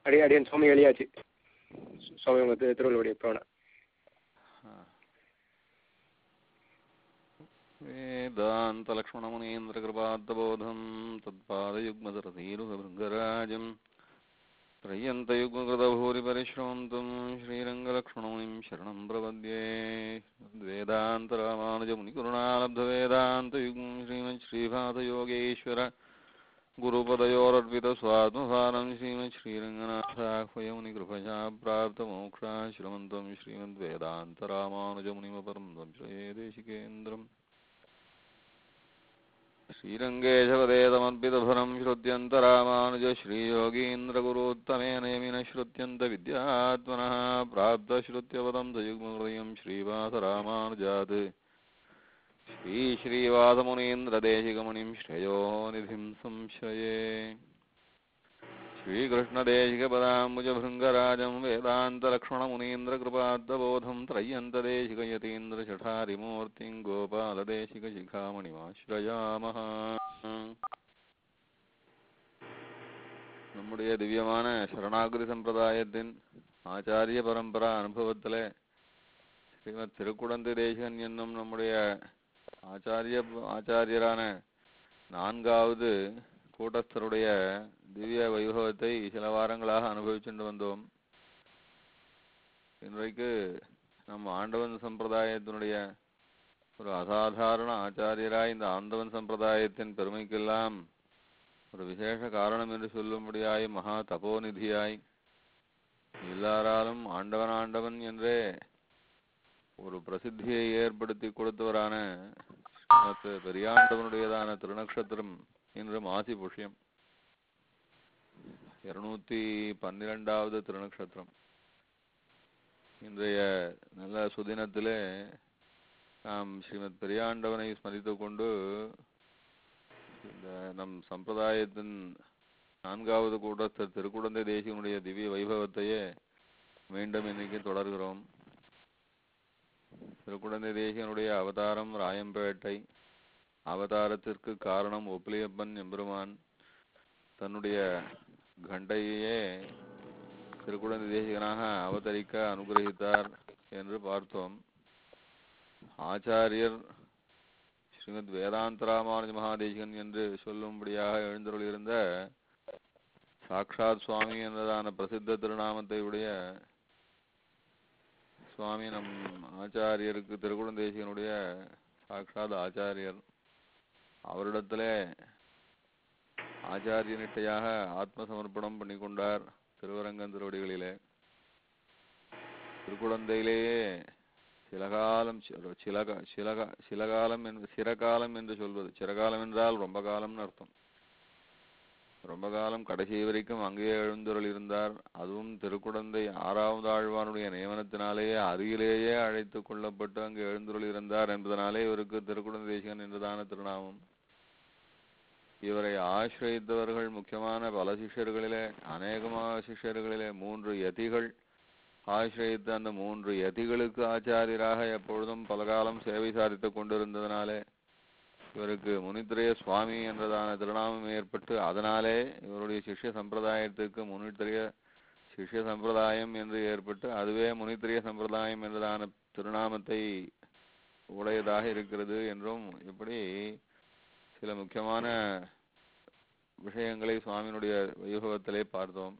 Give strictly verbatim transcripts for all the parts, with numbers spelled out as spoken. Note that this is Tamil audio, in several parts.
அடி அடியன் சுவாமி எழுதியாச்சு. சுவாமி உங்கள் திருவள்ளுவருடைய பிரவணம். வேதாந்தலக்ஷ்மணமுனீந்திரகிருபாத்தபோதம் தத்பாதயுக்மதரதீருகபிருங்கராஜம் त्रय्यन्तयुग्मकृतभूरिपरिश्रवन्तं श्रीरङ्गलक्ष्मणमुनिं शरणं प्रपद्ये. वेदान्तरामानुजमुनिकरुणालब्धवेदान्तयुग्मं श्रीमच्छ्रीपादयोगेश्वर गुरुपदयोरर्पितस्वात्मभारं श्रीमच्छ्रीरङ्गनाथाह्वयमुनिकृपया प्राप्तमोक्षाश्रमन्तं श्रीमद्वेदान्तरामानुजमुनिमपरं वंशये देशिकेन्द्रम्. श्रीरङ्गेशवदेतमद्भितभरं श्रुत्यन्तरामानुज श्रीयोगीन्द्रगुरुत्तमेन यमिनः श्रुत्यन्तविद्यात्मनः प्राप्तश्रुत्यपदं तयुग्महृदयं श्रीवासरामानुजात् श्रीश्रीवासमुनीन्द्रदेशिकमुनिं श्रेयो निधिं संशये. श्रीकृष्णदेशिकपदाम्बुजभृङ्गराजं वेदान्तलक्ष्मणमुनीन्द्रकृपाद्बोधं त्रय्यन्तदेशिकयतीन्द्रशठारिमूर्तिं गोपालदेशिकशिखामणिमाश्रयामः. நம்முடைய திவ்யமான சரணாகதி சம்பிரதாயத்தின் ஆச்சாரிய பரம்பரா அனுபவத்திலே ஸ்ரீமத் திருக்குடந்தை தேசிகன் என்னும் நம்முடைய ஆச்சாரிய ஆச்சாரியரான நான்காவது கூட்டஸ்தருடைய திவ்ய வைபவத்தை சில வாரங்களாக அனுபவிச்சுட்டு வந்தோம். இன்றைக்கு நம் ஆண்டவன் சம்பிரதாயத்தினுடைய ஒரு அசாதாரண ஆச்சாரியராய் இந்த ஆண்டவன் சம்பிரதாயத்தின் பெருமைக்கெல்லாம் ஒரு விசேஷ காரணம் என்று சொல்லும்படியாய் மகா தபோநிதியாய் எல்லாராலும் ஆண்டவன் ஆண்டவன் என்றே ஒரு பிரசித்தியை ஏற்படுத்தி கொடுத்தவரான பெரியாண்டவனுடையதான திருநக்ஷத்திரம் இன்று மாசி புஷ்யம் இருநூத்தி பன்னிரெண்டாவது திருநக்ஷத்திரம். இன்றைய நல்ல சுதினத்திலே நாம் ஸ்ரீமத் பெரியாண்டவனை ஸ்மரித்து கொண்டு இந்த நம் சம்பிரதாயத்தின் நான்காவது கூட்டஸ்தர் திருக்குடந்தை தேசிகனுடைய திவ்ய வைபவத்தையே மீண்டும் இன்னைக்கு தொடர்கிறோம். திருக்குடந்தை தேசிகனுடைய அவதாரம் ராயம்பேட்டை. அவதாரத்திற்கு காரணம் ஒப்பிலியப்பன் எம்பெருமான் தன்னுடைய கண்டையே திருக்குடந்தை தேசிகனாக அவதரிக்க அனுகிரகித்தார் என்று பார்த்தோம். ஆச்சாரியர் ஸ்ரீமத் வேதாந்தராமானுஜ மகாதேசிகன் என்று சொல்லும்படியாக எழுந்தருளியிருந்த சாக்ஷாத் சுவாமி என்றதான பிரசித்த திருநாமத்தை உடைய சுவாமி நம் ஆச்சாரியருக்கு திருக்குடந்தை தேசிகனுடைய சாக்ஷாத் ஆச்சாரியர். அவரிடத்திலே ஆச்சாரிய நிட்டையாக ஆத்ம சமர்ப்பணம் பண்ணி கொண்டார் திருவரங்கன் திருவடிகளிலே. திருக்குடந்தையிலேயே சிலகாலம் சிலக சிலக சிலகாலம் என்று சிறகாலம் என்று சொல்வது, சிறகாலம் என்றால் ரொம்ப காலம்னு அர்த்தம். ரொம்ப காலம் கடைசி வரைக்கும் அங்கேயே எழுந்தருள் இருந்தார். அதுவும் திருக்குடந்தை ஆறாவது ஆழ்வானுடைய நியமனத்தினாலேயே அருகிலேயே அழைத்து கொள்ளப்பட்டு அங்கு எழுந்தருள் இருந்தார் என்பதனாலே இவருக்கு திருக்குடந்தை தேசிகன் என்றதான திருநாமம். இவரை ஆசிரியத்தவர்கள் முக்கியமான பல சிஷ்யர்களிலே அநேகமாக சிஷ்யர்களிலே மூன்று யதிகள் ஆசிரியத்த அந்த மூன்று யதிகளுக்கு ஆச்சாரியராக எப்பொழுதும் பலகாலம் சேவை சாதித்து கொண்டிருந்ததனாலே இவருக்கு முனித்திரைய சுவாமி என்றதான திருநாமம் ஏற்பட்டு அதனாலே இவருடைய சிஷ்ய சம்பிரதாயத்திற்கு முனித்திரைய சிஷ்ய சம்பிரதாயம் என்று ஏற்பட்டு அதுவே முனித்திரைய சம்பிரதாயம் என்றதான திருநாமத்தை உடையதாக இருக்கிறது என்றும் இப்படி சில முக்கியமான விஷயங்களை சுவாமியினுடைய வைபவத்திலே பார்த்தோம்.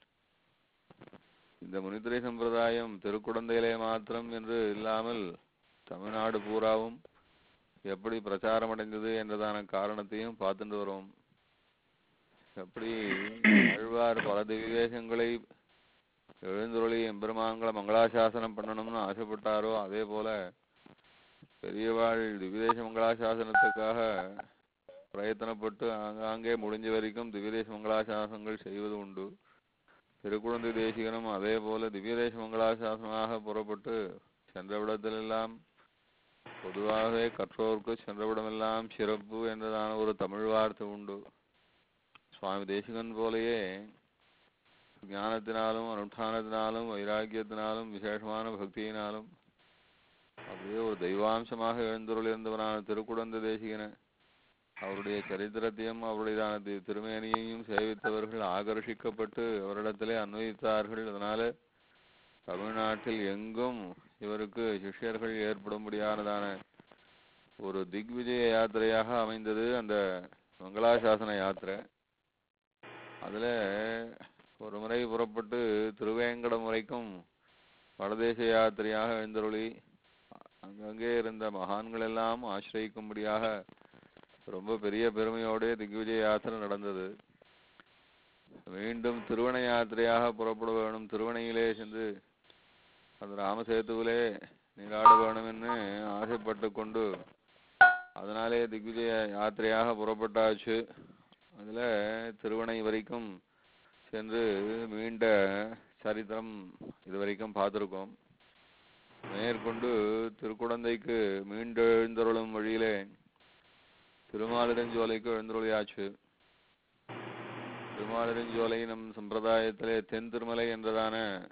இந்த முனித்திரை சம்பிரதாயம் திருக்குடந்தையிலே மாத்திரம் என்று இல்லாமல் தமிழ்நாடு பூராவும் எப்படி பிரச்சாரம் அடைந்தது என்றதான காரணத்தையும் பார்த்துட்டு வரோம். எப்படி ஆழ்வார் பல திவ்யதேசங்களை எழுந்துருளி எம்பெருமான்களை மங்களாசாசனம் பண்ணணும்னு ஆசைப்பட்டாரோ அதே போல பெரியவாள் திவ்யதேச மங்களாசாசனத்துக்காக பிரயத்தனப்பட்டு ஆங்காங்கே முடிஞ்ச வரைக்கும் திவ்யதேச மங்களாசாசனங்கள் செய்வது உண்டு. திருக்குடந்தை தேசிகனும் அதே போல திவ்யதேச மங்களாசாசனமாக புறப்பட்டு சென்றவிடத்திலெல்லாம் பொதுவாகவே கற்றோருக்கு சென்றவிடமெல்லாம் சிறப்பு என்றதான ஒரு தமிழ் வார்த்தை உண்டு. சுவாமி தேசிகன் போலேயே ஞானத்தினாலும் அனுஷ்டானத்தினாலும் வைராக்கியத்தினாலும் விசேஷமான பக்தியினாலும் அப்படியே ஒரு தெய்வாம்சமாக எழுந்தருள் இருந்தவனான திருக்குடந்தை தேசிகனை அவருடைய சரித்திரத்தையும் அவருடையதான தி- திருமேனியையும் சேவித்தவர்கள் ஆகர்ஷிக்கப்பட்டு அவரிடத்திலே அன்வயித்தார்கள். அதனால தமிழ்நாட்டில் எங்கும் இவருக்கு சிஷ்யர்கள் ஏற்படும்படியானதான ஒரு திக்விஜய யாத்திரையாக அமைந்தது அந்த மங்களாசாசன யாத்திரை. அதுல ஒரு முறை புறப்பட்டு திருவேங்கடம் வரைக்கும் வடதேச யாத்திரையாக எழுந்தருளி அங்கங்கே இருந்த மகான்கள் எல்லாம் ஆசிரியிக்கும்படியாக ரொம்ப பெரிய பெருமையோட திக்விஜய யாத்திரை நடந்தது. மீண்டும் திருவண யாத்திரையாக புறப்பட வேணும், திருவணையிலே சென்று அந்த ராமசேத்துவிலே நீராட வேணும் என்று ஆசைப்பட்டு கொண்டு அதனாலே திக்விஜய யாத்திரையாக புறப்பட்டாச்சு. அதுல திருவணை வரைக்கும் சென்று மீண்ட சரித்திரம் இதுவரைக்கும் பார்த்திருக்கோம். மேற்கொண்டு திருக்குடந்தைக்கு மீண்டு எழுந்தருளும் வழியிலே திருமாலிருஞ்சோலைக்கு எழுந்தருளியாச்சு. திருமாலிருஞ்சோலை நம் சம்பிரதாயத்திலே தென் திருமலை என்றதான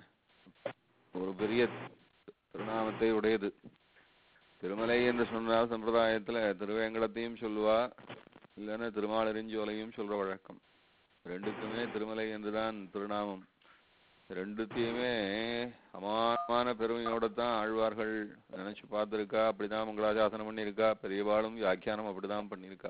ஒரு பெரிய திருநாமத்தை உடையது. திருமலை என்று சொன்னால் சம்பிரதாயத்துல திருவேங்கடத்தையும் சொல்லுவா, இல்லைன்னா திருமாலிருஞ்சோலையும் சொல்ற வழக்கம். ரெண்டுக்குமே திருமலை என்றுதான் திருநாமம். ரெண்டுத்தையுமே அமானமான பெருமையோட தான் ஆழ்வார்கள் நினைச்சு பார்த்திருக்கா. அப்படிதான் மங்களாசாசனம் பண்ணியிருக்கா. பெரியவாளும் வியாக்கியானம் அப்படிதான் பண்ணியிருக்கா.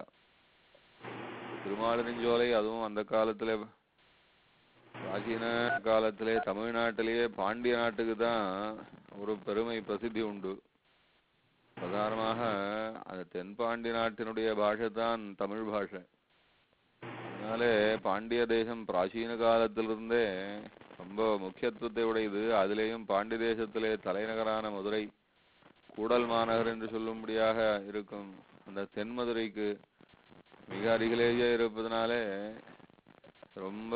திருமாலிருஞ்சோலை அதுவும் அந்த காலத்துல பிராச்சீன காலத்திலே தமிழ்நாட்டிலேயே பாண்டிய நாட்டுக்கு தான் ஒரு பெருமை பிரசித்தி உண்டு. பிரதானமாக அந்த தென்பாண்டி நாட்டினுடைய பாஷை தான் தமிழ் பாஷை. அதனாலே பாண்டிய தேசம் பிராச்சீன காலத்திலிருந்தே ரொம்ப முக்கியத்துவத்தை உடையது. அதிலேயும் பாண்டி தேசத்திலே தலைநகரான மதுரை கூடல் மாநகர் என்று சொல்லும்படியாக இருக்கும் அந்த தென்மதுரைக்கு மிக அருகிலேயே இருப்பதனாலே ரொம்ப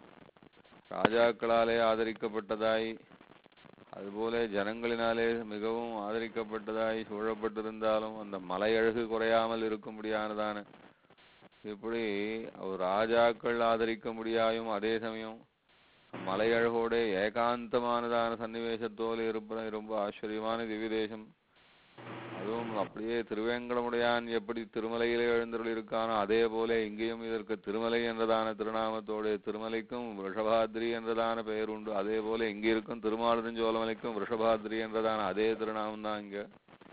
ராஜாக்களாலே ஆதரிக்கப்பட்டதாய், அதுபோல ஜனங்களினாலே மிகவும் ஆதரிக்கப்பட்டதாய் சூழப்பட்டிருந்தாலும் அந்த மலை அழகு குறையாமல் இருக்கும்படியானதான இப்படி அவர் ராஜாக்கள் ஆதரிக்க முடியாயும் அதே சமயம் மலை அழகோட ஏகாந்தமானதான சன்னிவேசத்தோடு இருப்பது ரொம்ப ஆச்சரியமான திவ்ய தேசம். அதுவும் அப்படியே திருவேங்கடமுடையான் எப்படி திருமலையிலே எழுந்தருள் இருக்கானோ அதே போல இங்கேயும் இதற்கு திருமலை என்றதான திருநாமத்தோடு திருமலைக்கும் ரிஷபாத்ரி என்றதான பெயர் உண்டு. அதே போல இங்க இருக்கும் திருமாலிருஞ்சோலமலைக்கும் ரிஷபாத்ரி என்றதான அதே திருநாமம் தான். இங்க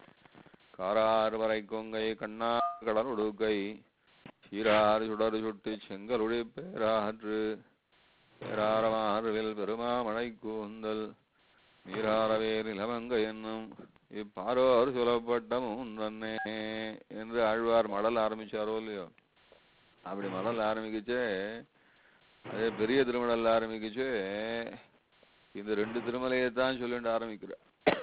காரார் வரை கொங்கை கண்ணார் கடலுடுக்கை சீரார் சுடர் சுட்டு செங்கலுடி பேராற்று பேராரமாறுவில் பெருமாமழை கூந்தல் நீராரவே நிலமங்கை என்னும் இப்பாரோர் சொல்லப்பட்ட முன்னே என்று ஆழ்வார் மடல் ஆரம்பிச்சாரோ இல்லையோ. அப்படி மடல் ஆரம்பிக்குச்சு, அதே பெரிய திருமடல் ஆரம்பிக்குச்சு. இந்த ரெண்டு திருமலையை தான் சொல்லிட்டு ஆரம்பிக்கிறார்.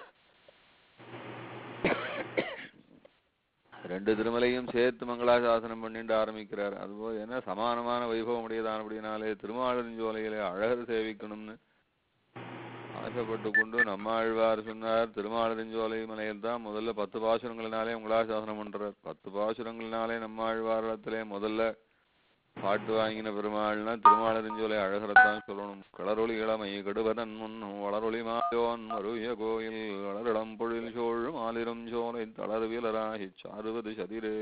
ரெண்டு திருமலையும் சேர்த்து மங்களாசாசனம் பண்ணிட்டு ஆரம்பிக்கிறார். அதுபோல் என்ன சமானமான வைபவம் உடையதான். அப்படினாலே திருமாலிருஞ்சோலையிலே அழகர் சேவிக்கணும்னு ஆசைப்பட்டு கொண்டு நம்மாழ்வார் சொன்னார். திருமாலிருஞ்சோலை மலையில் தான் முதல்ல பத்து பாசுரங்களினாலே மங்களாசாசனம் பண்றார். பத்து பாசுரங்களினாலே நம்மாழ்வாரத்திலே முதல்ல பாட்டு வாங்கின பெருமாள்னா திருமாலிருஞ்சோலை அழகரத்தான் சொல்லணும். களரொளி இளமை கெடுவதன் முன்னும் வளரொளி மாயோன் மருய கோயில் வளரிடம் பொழில் சோழ் மாலிரும் சோலை தளர்வியலராகி சாறுவது சதிரே.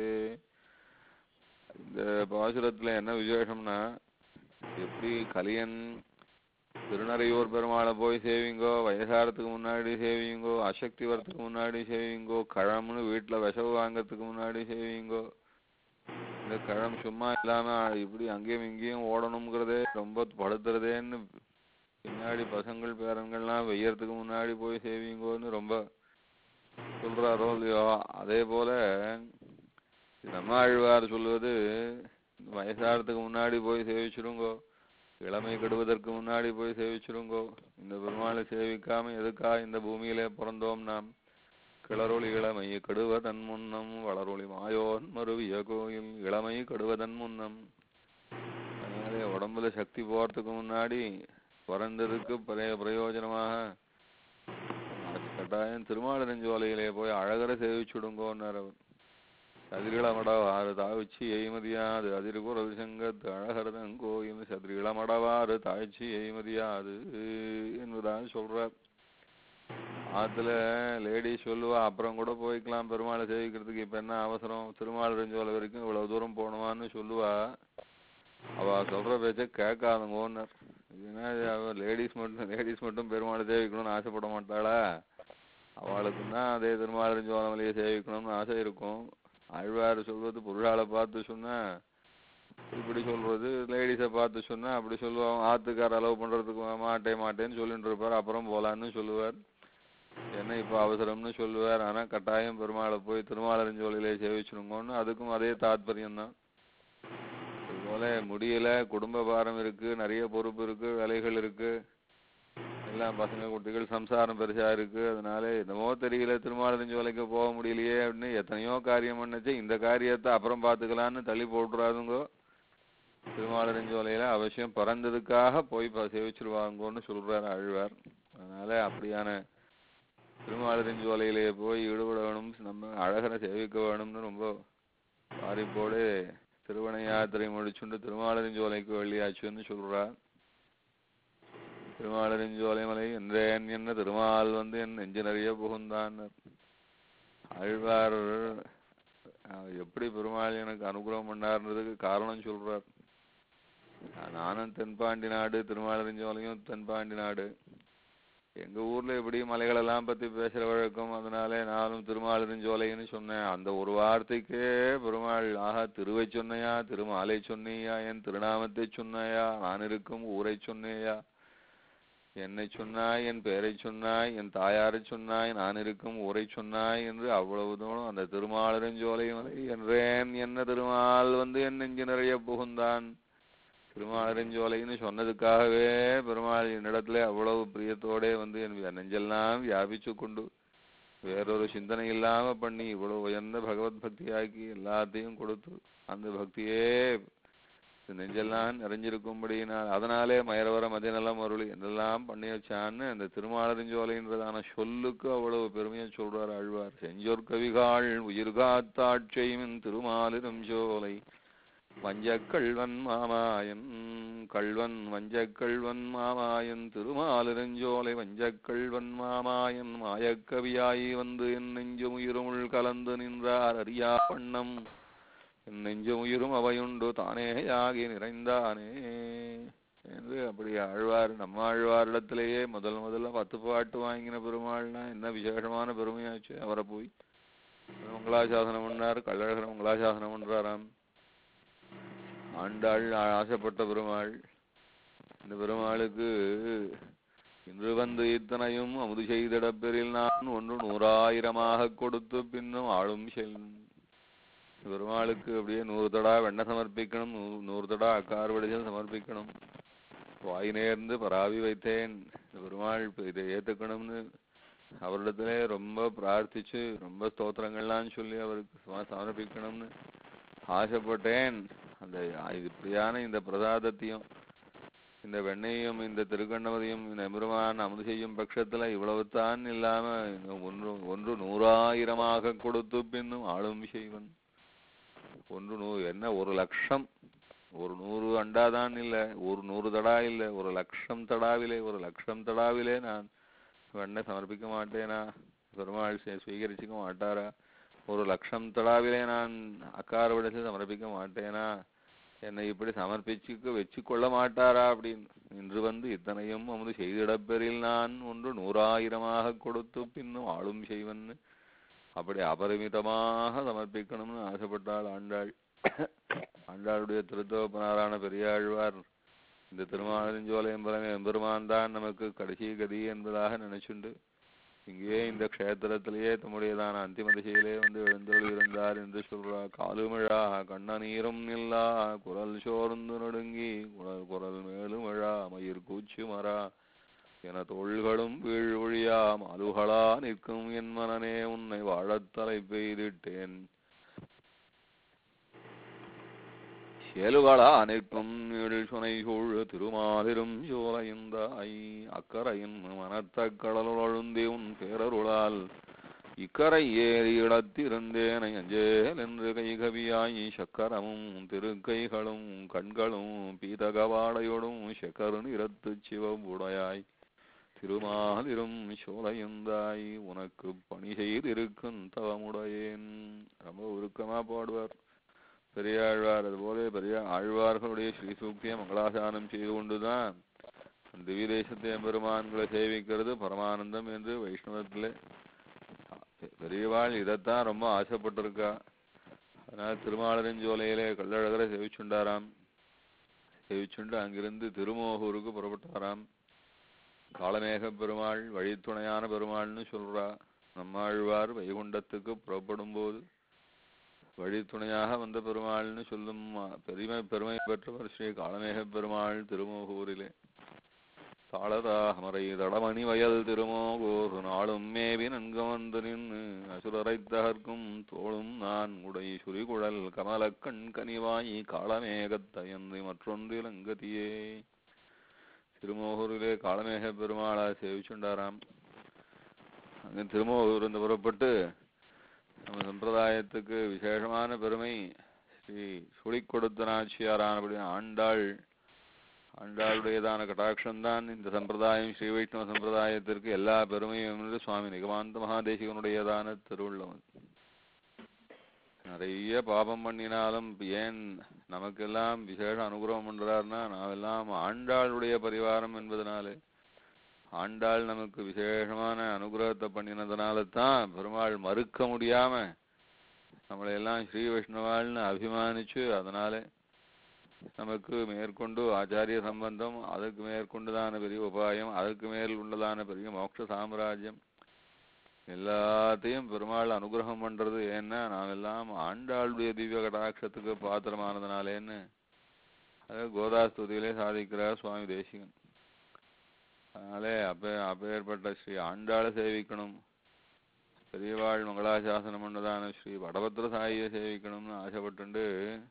இந்த பாசுரத்துல என்ன விசேஷம்னா, எப்படி கலியன் திருநறையூர் பெருமாளை போய் சேவிங்கோ, வயசாரத்துக்கு முன்னாடி சேவிங்கோ, அசக்தி வரத்துக்கு முன்னாடி சேவிங்கோ, கழம்னு வீட்டுல விஷவு வாங்கறதுக்கு முன்னாடி சேவிங்கோ, இந்த கழம் சும்மா இல்லாம இப்படி அங்கேயும் இங்கேயும் ஓடணுங்கிறதே ரொம்ப படுத்துறதேன்னு பின்னாடி பசங்கள் பேரன்கள்லாம் வெய்யறதுக்கு முன்னாடி போய் சேவிங்கோன்னு ரொம்ப சொல்றாரோ இல்லையோ. அதே போல நம்மாழ்வார் சொல்வது வயசாரத்துக்கு முன்னாடி போய் சேவிச்சிருங்கோ, இளமை கெடுவதற்கு முன்னாடி போய் சேவிச்சிருங்கோ. இந்த பெருமாளை சேவிக்காம எதுக்கா இந்த பூமியிலே பிறந்தோம் நாம்? கிளரொளி இளமை கெடுவதன் முன்னம் வளரொளி மாயோன் மருவிய கோயில் இளமை கெடுவதன் முன்னம். அதனாலே உடம்புல சக்தி போறதுக்கு முன்னாடி பிறந்ததுக்கு பிரய பிரயோஜனமாக கட்டாயம் திருமாலிருஞ்சோலையிலே போய் அழகரை சேவிச்சுடுங்கோன்னார் அவர். சதிரிளமடவாறு தாழ்ச்சி எய்மதியாது அதிர்குரல் செங்கத்து அழகரதங்கோயில் சதிரிளமடவாறு தாழ்ச்சி எய்மதியாது என்பதாக சொல்றார். ஆத்துல லேடிஸ் சொல்லுவா அப்புறம் கூட போய்க்கலாம் பெருமாளை சேவிக்கிறதுக்கு, இப்ப என்ன அவசரம், திருமாலிருஞ்சோலை வரைக்கும் இவ்வளவு தூரம் போகணுமான்னு சொல்லுவா. அவ சொல்ற பேச்ச கேட்காதுங்க ஓனர். ஏன்னா லேடிஸ் மட்டும் லேடிஸ் மட்டும் பெருமாளை சேவிக்கணும்னு ஆசைப்பட மாட்டாளா? அவளுக்குன்னா அதே திருமாலிருஞ்சோலையிலேயே சேவிக்கணும்னு ஆசை இருக்கும். ஆழ்வார் சொல்வது புருஷாலை பார்த்து சொன்னா இப்படி சொல்றது, லேடிஸை பார்த்து சொன்னா அப்படி சொல்லுவாங்க. ஆத்துக்கார அலோவ் பண்றதுக்கு மாட்டே மாட்டேன்னு சொல்லிட்டு இருப்பார், அப்புறம் போலான்னு சொல்லுவார். என்ன இப்ப அவசரம்னு சொல்லுவார். ஆனா கட்டாயம் பெருமாளை போய் திருமாலிருஞ்சோலையிலே சேவிச்சுணுங்கன்னு அதுக்கும் அதே தாத்பரியம் தான். அதுபோல முடியல, குடும்ப பாரம் இருக்கு, நிறைய பொறுப்பு இருக்கு, வேலைகள் இருக்கு, எல்லாம் பசங்க குட்டிகள் சம்சாரம் பெருசா இருக்கு, அதனால என்னமோ தெரியல திருமாலிருஞ்சோலைக்கு போக முடியலையே அப்படின்னு எத்தனையோ காரியம் பண்ணுச்சு. இந்த காரியத்தை அப்புறம் பார்த்துக்கலான்னு தள்ளி போட்டுறாதுங்கோ. திருமாலிருஞ்சோலையில அவசியம் பிறந்ததுக்காக போய் சேவிச்சிருவாங்கன்னு சொல்றாரு ஆழ்வார். அதனால அப்படியான திருமாலிருஞ்சோலையிலே போய் ஈடுபட வேணும், நம்ம அழகரை சேவிக்க வேணும்னு ரொம்ப பாரிப்போடு திருவண யாத்திரை முடிச்சுண்டு திருமாலிருஞ்சோலைக்கு வெளியாச்சுன்னு சொல்றார். திருமாலிருஞ்சோலை மலை என்றேன் என்ன திருமால் வந்து என் நெஞ்சு நிறைய புகுந்தான். ஆழ்வார் எப்படி பெருமாள் எனக்கு அனுகிரகம் பண்ணார்ன்றதுக்கு காரணம் சொல்றார். நானும் தென்பாண்டி நாடு, திருமாலிருஞ்சோலையும் தென்பாண்டி நாடு. எங்க ஊர்ல எப்படி மலைகளெல்லாம் பத்தி பேசுற வழக்கம், அதனாலே நானும் திருமாலிருஞ்சோலைன்னு சொன்னேன். அந்த ஒரு வார்த்தைக்கே பெருமாள் ஆஹா திருவை சொன்னையா, திருமாலை சொன்னையா, என் திருநாமத்தை சொன்னாயா, நான் இருக்கும் ஊரை சொன்னேயா, என்னை சொன்னாய், என் பெயரை சொன்னாய், என் தாயாரை சொன்னாய், நான் இருக்கும் ஊரை சொன்னாய் என்று அவ்வளவு தூரம் அந்த திருமாலிருஞ்சோலை மலை என்றேன் என்ன திருமால் வந்து என் நெஞ்சு நிறைய புகுந்தான். திருமாலிருஞ்சோலைன்னு சொன்னதுக்காகவே பெருமாள் என்னிடத்துல அவ்வளவு பிரியத்தோட வந்து என் நெஞ்செல்லாம் வியாபிச்சு கொண்டு வேறொரு சிந்தனை இல்லாம பண்ணி இவ்வளவு உயர்ந்த பகவத் பக்தியாக்கி எல்லாத்தையும் கொடுத்து அந்த பக்தியே நெஞ்செல்லாம் நிறைஞ்சிருக்கும்படினால் அதனாலே மயரவர மதிநலம் அருளி என்னெல்லாம் பண்ணி வச்சான்னு அந்த திருமாலிருஞ்சோலைன்றதான சொல்லுக்கு அவ்வளவு பெருமையை சொல்றார் ஆழ்வார். செஞ்சொற் கவிகாள் உயிர்காத்தாட்சியின் திருமாலிருஞ்சோலை வஞ்சக்கள்வன் மாமாயன் கள்வன் வஞ்சக்கள்வன் மாமாயன் திருமாலிருஞ்சோலை வஞ்சக்கள்வன் மாமாயன் மாயக்கவியாய் வந்து என் நெஞ்சும் உயிருமுள் கலந்து நின்றார் அறியா வண்ணம் என் நெஞ்சும் உயிரும் அவையுண்டு தானேயாகி நிறைந்தானே என்று அப்படி ஆழ்வார். நம்ம ஆழ்வாரிடத்திலேயே முதல் முதல்ல பத்து பாட்டு வாங்கின பெருமாள்னா என்ன விசேஷமான பெருமையாச்சு. அவரை போய் மங்களாசாசனம் பண்ணார், கள்ளழகர் மங்களாசாசனம் பண்றாராம். ஆண்டாள் ஆசைப்பட்ட பெருமாள். இந்த பெருமாளுக்கு இன்று வந்து இத்தனையும் அமுது செய்திடப்பெறில் நான் ஒன்று நூறாயிரமாக கொடுத்து பின்னும் ஆளும் செல். பெருமாளுக்கு அப்படியே நூறு தடா வெண்ணெய் சமர்ப்பிக்கணும், நூறு தடா அக்கார் வடிசல் சமர்ப்பிக்கணும். வாய் நேர்ந்து பராவி வைத்தேன் இந்த பெருமாள் இதை ஏத்துக்கணும்னு அவரிடத்திலே ரொம்ப பிரார்த்திச்சு ரொம்ப ஸ்தோத்திரங்கள்லாம் சொல்லி அவருக்கு சமர்ப்பிக்கணும்னு ஆசைப்பட்டேன். அந்த இப்படியான இந்த பிரசாதத்தையும் இந்த வெண்ணையும் இந்த திருக்கண்ணமதியும் இந்த எம்பெருமான் அமுது செய்யும் பட்சத்துல இவ்வளவுத்தான் இல்லாம ஒன்று ஒன்று நூறாயிரமாக கொடுத்து பின்னும் ஆளும் செய்வன். ஒன்று நூறு என்ன ஒரு லட்சம், ஒரு நூறு அண்டாதான் இல்லை, ஒரு நூறு தடா இல்லை, ஒரு லட்சம் தடாவிலே ஒரு லட்சம் தடாவிலே நான் வெண்ணெய் சமர்ப்பிக்க மாட்டேனா, பெருமாள் ஸ்வீகரிச்சுக்க மாட்டாரா, ஒரு லட்சம் தடாவிலே நான் அக்கார விடச்சு சமர்ப்பிக்க மாட்டேனா, என்னை இப்படி சமர்ப்பிச்சுக்க வச்சு கொள்ள மாட்டாரா அப்படின்னு. இன்று வந்து இத்தனையும் அமுது செய்திடப்பெறில் நான் ஒன்று நூறாயிரமாக கொடுத்து பின்னும் ஆளும் செய்வன். அப்படி அபரிமிதமாக சமர்ப்பிக்கணும்னு ஆசைப்பட்டாள் ஆண்டாள். ஆண்டாளுடைய திருத்தோப்பனாரான பெரியாழ்வார் இந்த திருமாலிருஞ்சோலை எம்பெருமே எம்பெருமான் தான் நமக்கு கடைசி கதி என்பதாக நினைச்சுண்டு இங்கே இந்த க்ஷேத்திரத்திலேயே தம்முடையதான அந்திம திசையிலே வந்து எழுந்தருள் இருந்தார் என்று சொல்றார். காலுமிழா கண்ணநீரும் இல்லா குரல் சோர்ந்து நடுங்கி குரல் குரல் மேலும் விழா மயிர் கூச்சு மரா என தோள்களும் வீழ் ஒழியா மாலுகளா நிற்கும் என் மனனே உன்னை வாழத்தலை பெய்திட்டேன் சேலுகளா நிற்கும் சுனை சூழ் திருமாலிரும் சோலைந்தாய் அக்கரையின் மனத்த கடலுள் அழுந்தே உன் பேரருளால் இக்கரை ஏறி இடத்திருந்தேனை அஞ்சேல் என்று கைகவியாய் சக்கரமும் திருக்கைகளும் கண்களும் பீதகவாடையோடும் செக்கரு நிறத்து சிவவுடையாய் திருமாலிரும் சோலையுந்தாய் உனக்கு பணி செய்திருக்கும் தவமுடையேன். ரொம்ப உருக்கமா பாடுவார் பெரியாழ்வார். அதுபோல பெரிய ஆழ்வார்களுடைய ஸ்ரீசூக்தியை மங்களாசானம் செய்து கொண்டுதான் திவ்ய தேசத்தை எம்பெருமான்களை சேவிக்கிறது பரமானந்தம் என்று வைஷ்ணவத்திலே பெரியவாள் இதைத்தான் ரொம்ப ஆசைப்பட்டிருக்கா. அதனால திருமாலிருஞ்சோலையிலே கள்ளழகரை சேவிச்சுண்டாராம். சேவிச்சுண்டு அங்கிருந்து திருமோகூருக்கு புறப்பட்டாராம். காளமேக பெருமாள் வழித்துணையான பெருமாள்னு சொல்றா. நம்மாழ்வார் வைகுண்டத்துக்கு புறப்படும் போது வழித்துணையாக வந்த பெருமாள்னு சொல்லும் பெருமை பெருமை பெற்றவர் ஸ்ரீ காளமேக பெருமாள் திருமோகூரிலே. தாளதாமரை தடமணி வயல் திருமோகூர் நாளும் மேவி நன்கு வந்து நின்று அசுரரை தகர்க்கும் தோளும் நான் உடை சுரிகுழல் கமலக்கண் கனிவாயி காளமேகத்தயந்தி மற்றொன்றில் அங்கதியே. திருமோகூரிலே காளமேக பெருமாளா சேவிச்சுண்டாராம். அங்கே திருமோகூர் இருந்து புறப்பட்டு நம்ம சம்பிரதாயத்துக்கு விசேஷமான பெருமை ஸ்ரீ சுழி கொடுத்த நாச்சியாரானபடி ஆண்டாள் ஆண்டாளுடையதான கட்டாட்சம்தான் இந்த சம்பிரதாயம் ஸ்ரீ வைஷ்ணவ சம்பிரதாயத்திற்கு எல்லா பெருமையும் என்று சுவாமி நிகமாந்த மகாதேசிகனுடையதான திருவுள்ளம். நிறைய பாபம் பண்ணினாலும் ஏன் நமக்கெல்லாம் விசேஷ அனுகிரகம் பண்றாருன்னா நாவெல்லாம் ஆண்டாளுடைய பரிவாரம் என்பதனாலே ஆண்டாள் நமக்கு விசேஷமான அனுகிரகத்தை பண்ணினதுனால தான் பெருமாள் மறுக்க முடியாம நம்மளையெல்லாம் ஸ்ரீ வைஷ்ணவாள்னு அபிமானிச்சு அதனாலே நமக்கு மேற்கொண்டு ஆச்சாரிய சம்பந்தம், அதுக்கு மேற்கொண்டுதான பெரிய உபாயம், அதுக்கு மேல் உள்ளதான பெரிய மோட்ச சாம்ராஜ்யம் எல்லாத்தையும் பெருமாள் அனுகிரகம் பண்றது. ஏன்னா நாம் எல்லாம் ஆண்டாளுடைய திவ்ய கடாட்சத்துக்கு பாத்திரமானதுனாலேன்னு அது கோதாஸ்துதியிலே சாதிக்கிறார் சுவாமி தேசிகன். அதனாலே அப்பே அப்பேற்பட்ட ஸ்ரீ ஆண்டாளை சேவிக்கணும், பெரியவாள் மங்களாசாசனம் பண்ணதான ஸ்ரீ வடபத்திர சாயியை சேவிக்கணும்னு ஆசைப்பட்டு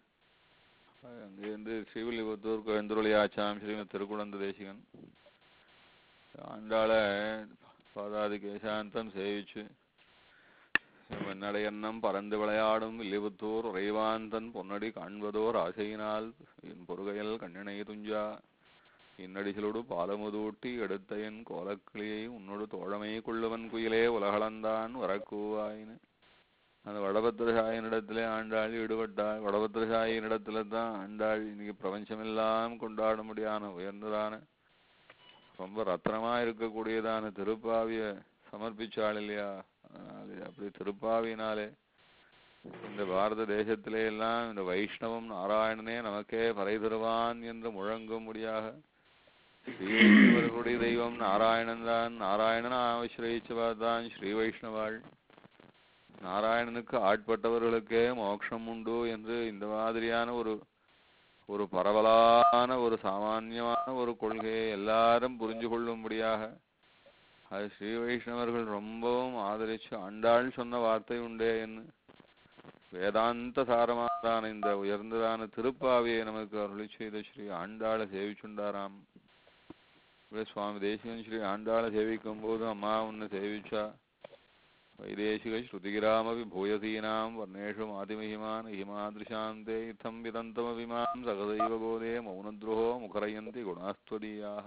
அங்கிருந்து ஸ்ரீவில்லிபுத்தூர் கோயந்துருளியாச்சாம் ஸ்ரீமத் திருக்குழந்த தேசிகன் ஆண்டாளை பாதாதி கேசாந்தம் சேவிச்சு நடையன்னம் பறந்து விளையாடும் வில்லிபுத்தூர் உறைவாந்தன் பொன்னடி காண்பதோர் ஆசையினால் என் பொறுகையல் கண்ணினை துஞ்சா இன்னடிகளோடு பாலமுதூட்டி எடுத்த என் கோலக்கிளியை உன்னோடு தோழமை கொள்ளுவன் குயிலே உலகளந்தான் வரக்கூவாயின்னு அந்த வடபத்திரசாயினிடத்திலே ஆண்டாள் ஈடுபட்டாள். வடபத்திரசாயினிடத்துல தான் ஆண்டாள் இன்னைக்கு பிரபஞ்சமெல்லாம் கொண்டாட முடியாத உயர்ந்ததான ரொம்ப ரத்னமா இருக்கக்கூடியதான திருப்பாவிய சமர்ப்பிச்சாள் இல்லையா. அதனாலே அப்படி திருப்பாவினாலே இந்த பாரத தேசத்திலே எல்லாம் இந்த வைஷ்ணவம் நாராயணனே நமக்கே பறை தருவான் என்று முழங்கும்படியாக ஸ்ரீ தெய்வம் நாராயணன் தான். நாராயணன் ஆசிரயிச்சவாதான் ஸ்ரீ வைஷ்ணவாள். நாராயணனுக்கு ஆட்பட்டவர்களுக்கே மோட்சம் உண்டு என்று இந்த மாதிரியான ஒரு ஒரு பரவலான ஒரு சாமான்யமான ஒரு கொள்கையை எல்லாரும் புரிஞ்சு கொள்ளும்படியாக அது ஸ்ரீ வைஷ்ணவர்கள் ரொம்பவும் ஆதரிச்சு ஆண்டாள் சொன்ன வார்த்தை உண்டே என்று வேதாந்த சாரமானதான இந்த உயர்ந்ததான திருப்பாவியை நமக்கு அருளி செய்த ஸ்ரீ ஆண்டாளை சேவிச்சுண்டாராம். சுவாமி தேசிகன் ஸ்ரீ ஆண்டாளை சேவிக்கும் போது அம்மா உன்னை சேவிச்சா வைதேசிக ஸ்ருதிகிராமபி பூயசீனாம் வர்ணேஷு மாதிமகிமான் ஹிமாதிருஷாந்தே இத்தம் விதந்தமபிமான் சகதைவ கோதே மௌனத்ரோஹோ முகரயந்தி குணாஸ்துவதீயாக.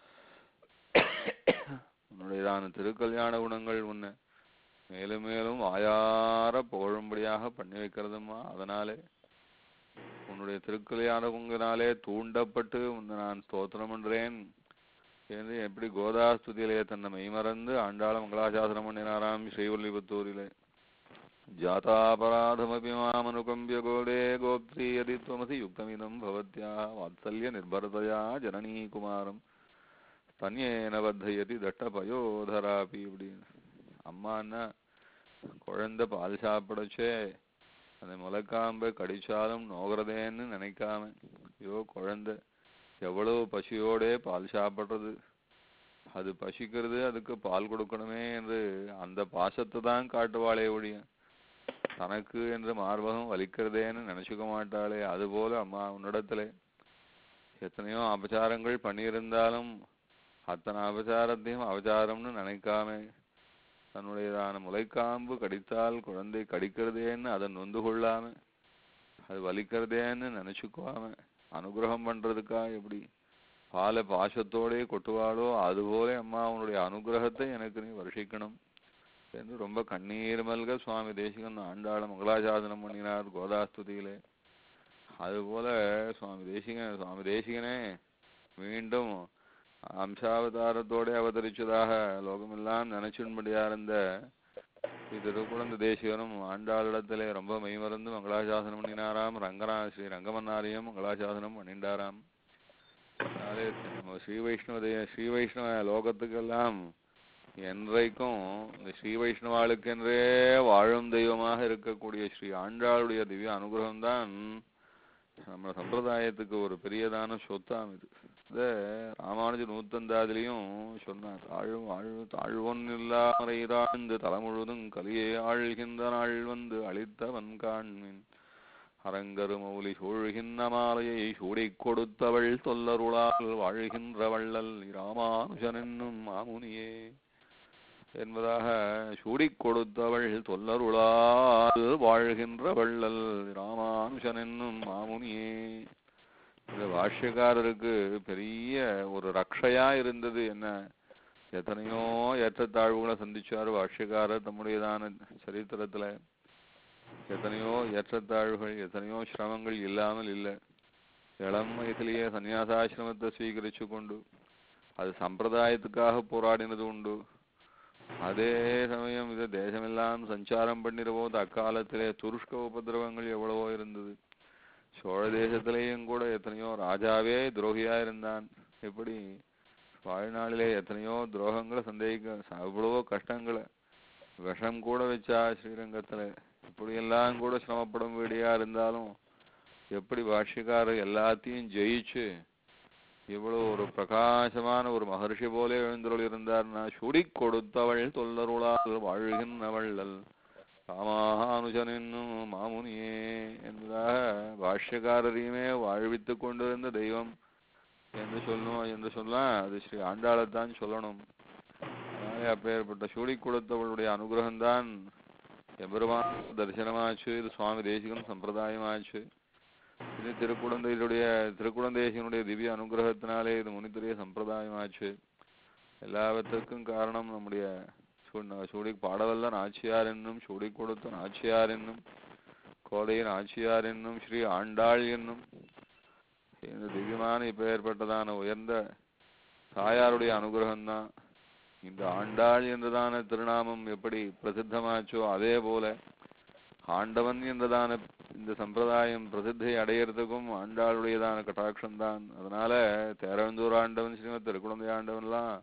உன்னுடையதான திருக்கல்யாண குணங்கள் உன்னை மேலும் மேலும் வாயார புகழும்படியாக பண்ணி வைக்கிறதுமா. அதனாலே உன்னுடைய திருக்கல்யாண குணத்தினாலே தூண்டப்பட்டு உன்னை நான் ஸ்தோத்திரம் பண்றேன் என்று எப்படி கோதாஸ்துதியிலே தன்னை மெய்மறந்து ஆண்டாள மங்களாசாசனம் பண்ணினாராம் ஸ்ரீவில்லிபுத்தூரிலே. ஜாதாபராதமபி மாமனுகம்பிய கோதே கோப்த்ரீ யதி த்வமசி யுக்தமிதம் பவத்யா வாத்சல்ய நிர்பரதயா ஜனனீ குமாரம் தன்யேன பத்தயதி தட்டபயோதராபி. அப்படின்னு அம்மான்னா குழந்தை பால் சாப்பிடச்சே அந்த முளைக்காம்பை கடிச்சாலும் நோகிறதேன்னு நினைக்காம ஐயோ குழந்தை எவ்வளவு பசியோடே பால் சாப்பிட்றது, அது பசிக்கிறது, அதுக்கு பால் கொடுக்கணுமே என்று அந்த பாசத்தை தான் காட்டுவாளே ஒழிய தனக்கு என்று மார்பகம் வலிக்கிறதேன்னு நினைச்சுக்க மாட்டாளே. அதுபோல அம்மா உன்னிடத்துல எத்தனையோ அபச்சாரங்கள் பண்ணியிருந்தாலும் அத்தனை அபச்சாரத்தையும் அபச்சாரம்னு நினைக்காம தன்னுடையதான முளைக்காம்பு கடித்தால் குழந்தை கடிக்கிறதேன்னு அதை நொந்து கொள்ளாம அது வலிக்கிறதேன்னு நினைச்சுக்குவாம அனுகிரகம் பண்றதுக்கா எப்படி பாலை பாசத்தோடே கொட்டுவாளோ அதுபோல அம்மா உன்னுடைய அனுகிரகத்தை எனக்கு நீ வருஷிக்கணும் என்று ரொம்ப கண்ணீர் மல்க சுவாமி தேசிகன் ஆண்டாள மங்களாசாசனம் பண்ணினார் கோதாஸ்துதியிலே. அதுபோல சுவாமி தேசிகன் சுவாமி தேசிகனே மீண்டும் அம்சாவதாரத்தோட அவதரிச்சதாக லோகமெல்லாம் நினைச்சுன்படியா இருந்த ஸ்ரீ திருக்குழந்தை தேசிகனும் ஆண்டாளிடத்திலே ரொம்ப மெய்மறந்து மங்களாசாசனம் பண்ணினாராம். ரங்கநா ஸ்ரீ ரங்கமன்னாரையும் மங்களாசாசனம் பண்ணிண்டாராம். அதனாலே ஸ்ரீ வைஷ்ணவ ஸ்ரீ வைஷ்ணவ லோகத்துக்கெல்லாம் என்றைக்கும் இந்த ஸ்ரீ வைஷ்ணவாளுக்கென்றே வாழும் தெய்வமாக இருக்கக்கூடிய ஸ்ரீ ஆண்டாளுடைய திவ்ய அனுகிரகம்தான் நம்ம சம்பிரதாயத்துக்கு ஒரு பெரியதான சொத்தாம். இது இத ராமானுஜ நூத்தந்தாதிலையும் சொன்னார். தாழ்வு வாழ்வு தாழ்வொன் இல்லாமறைதாழ்ந்து தலைமுழுதும் கலியே ஆழ்கின்ற நாள் வந்து அளித்தவன் காண்மின் அரங்கரு மௌலி சூழ்கின்ற மாலையை சூடிக் கொடுத்தவள் தொல்லருளால் வாழ்கின்ற வள்ளல் ராமானுஜன் என்னும் மாமுனியே என்பதாக சூடிக் கொடுத்தவள் தொல்லருளால் வாழ்கின்ற வள்ளல் ராமானுஜன் என்னும் மாமுனியே. இந்த பாஷ்யக்காரருக்கு பெரிய ஒரு ரக்ஷையா இருந்தது. என்ன எத்தனையோ ஏற்றத்தாழ்வுகளை சந்திச்சாரு பாஷ்யக்காரர் தம்முடையதான சரித்திரத்துல. எத்தனையோ ஏற்றத்தாழ்வுகள் எத்தனையோ சிரமங்கள் இல்லாமல் இல்லை. இளம் வயதிலேயே சன்னியாசாசிரமத்தை ஸ்வீகரிச்சு கொண்டு அது சம்பிரதாயத்துக்காக போராடினது உண்டு. அதே சமயம் இதை தேசமெல்லாம் சஞ்சாரம் பண்ணிற போது அக்காலத்திலே துருஷ்க உபதிரவங்கள் எவ்வளவோ இருந்தது. சோழ தேசத்திலேயும் கூட எத்தனையோ ராஜாவே துரோகியா இருந்தான். எப்படி வாழ்நாளிலே எத்தனையோ துரோகங்களை சந்தேகிக்க அவ்வளவோ கஷ்டங்களை விஷம் கூட வச்சா ஸ்ரீரங்கத்துல. இப்படியெல்லாம் கூட சிரமப்படும் வீடியா இருந்தாலும் எப்படி பாஷ்யக்காரர் எல்லாத்தையும் ஜெயிச்சு இவ்வளவு ஒரு பிரகாசமான ஒரு மகர்ஷி போலே எழுந்தருள் இருந்தார்னா சுடிக் கொடுத்தவள் தொல்லருளால் வாழ்கின்ற வள்ளல் ராமானுஜன் என்னும் மாமுனியே என்பதாக பாஷ்யக்காரரையுமே வாழ்வித்து கொண்டிருந்த தெய்வம் என்று சொல்லணும் என்று சொல்லலாம். அது ஸ்ரீ ஆண்டாளத்தான் சொல்லணும். அதனாலே அப்பேற்பட்ட சூடிக் கொடுத்தவளுடைய அனுகிரகம்தான் எம்பெருமான் தரிசனமாச்சு. இது சுவாமி தேசிகன் சம்பிரதாயமாச்சு. இது திருக்குழந்தையுடைய திருக்குழந்தேசிகனுடைய திவ்ய அனுகிரகத்தினாலே இது முனித்துடைய சம்பிரதாயமாச்சு. எல்லாவற்றுக்கும் காரணம் நம்முடைய சூடி பாடவல்ல நாச்சியார் என்னும் சூடி கொடுத்த நாச்சியார் என்னும் கோதையின் ஆச்சியார் என்னும் ஸ்ரீ ஆண்டாள் என்னும் இந்த திவ்யமான இப்ப ஏற்பட்டதான உயர்ந்த தாயாருடைய அனுகிரகம்தான். இந்த ஆண்டாள் என்றதான திருநாமம் எப்படி பிரசித்தமாச்சோ அதே போல ஆண்டவன் என்றதான இந்த சம்பிரதாயம் பிரசித்தி அடையிறதுக்கும் ஆண்டாளுடையதான கட்டாட்சம்தான். அதனால தேரவந்தூர் ஆண்டவன் ஸ்ரீமத் திருக்குழந்தை ஆண்டவன்லாம்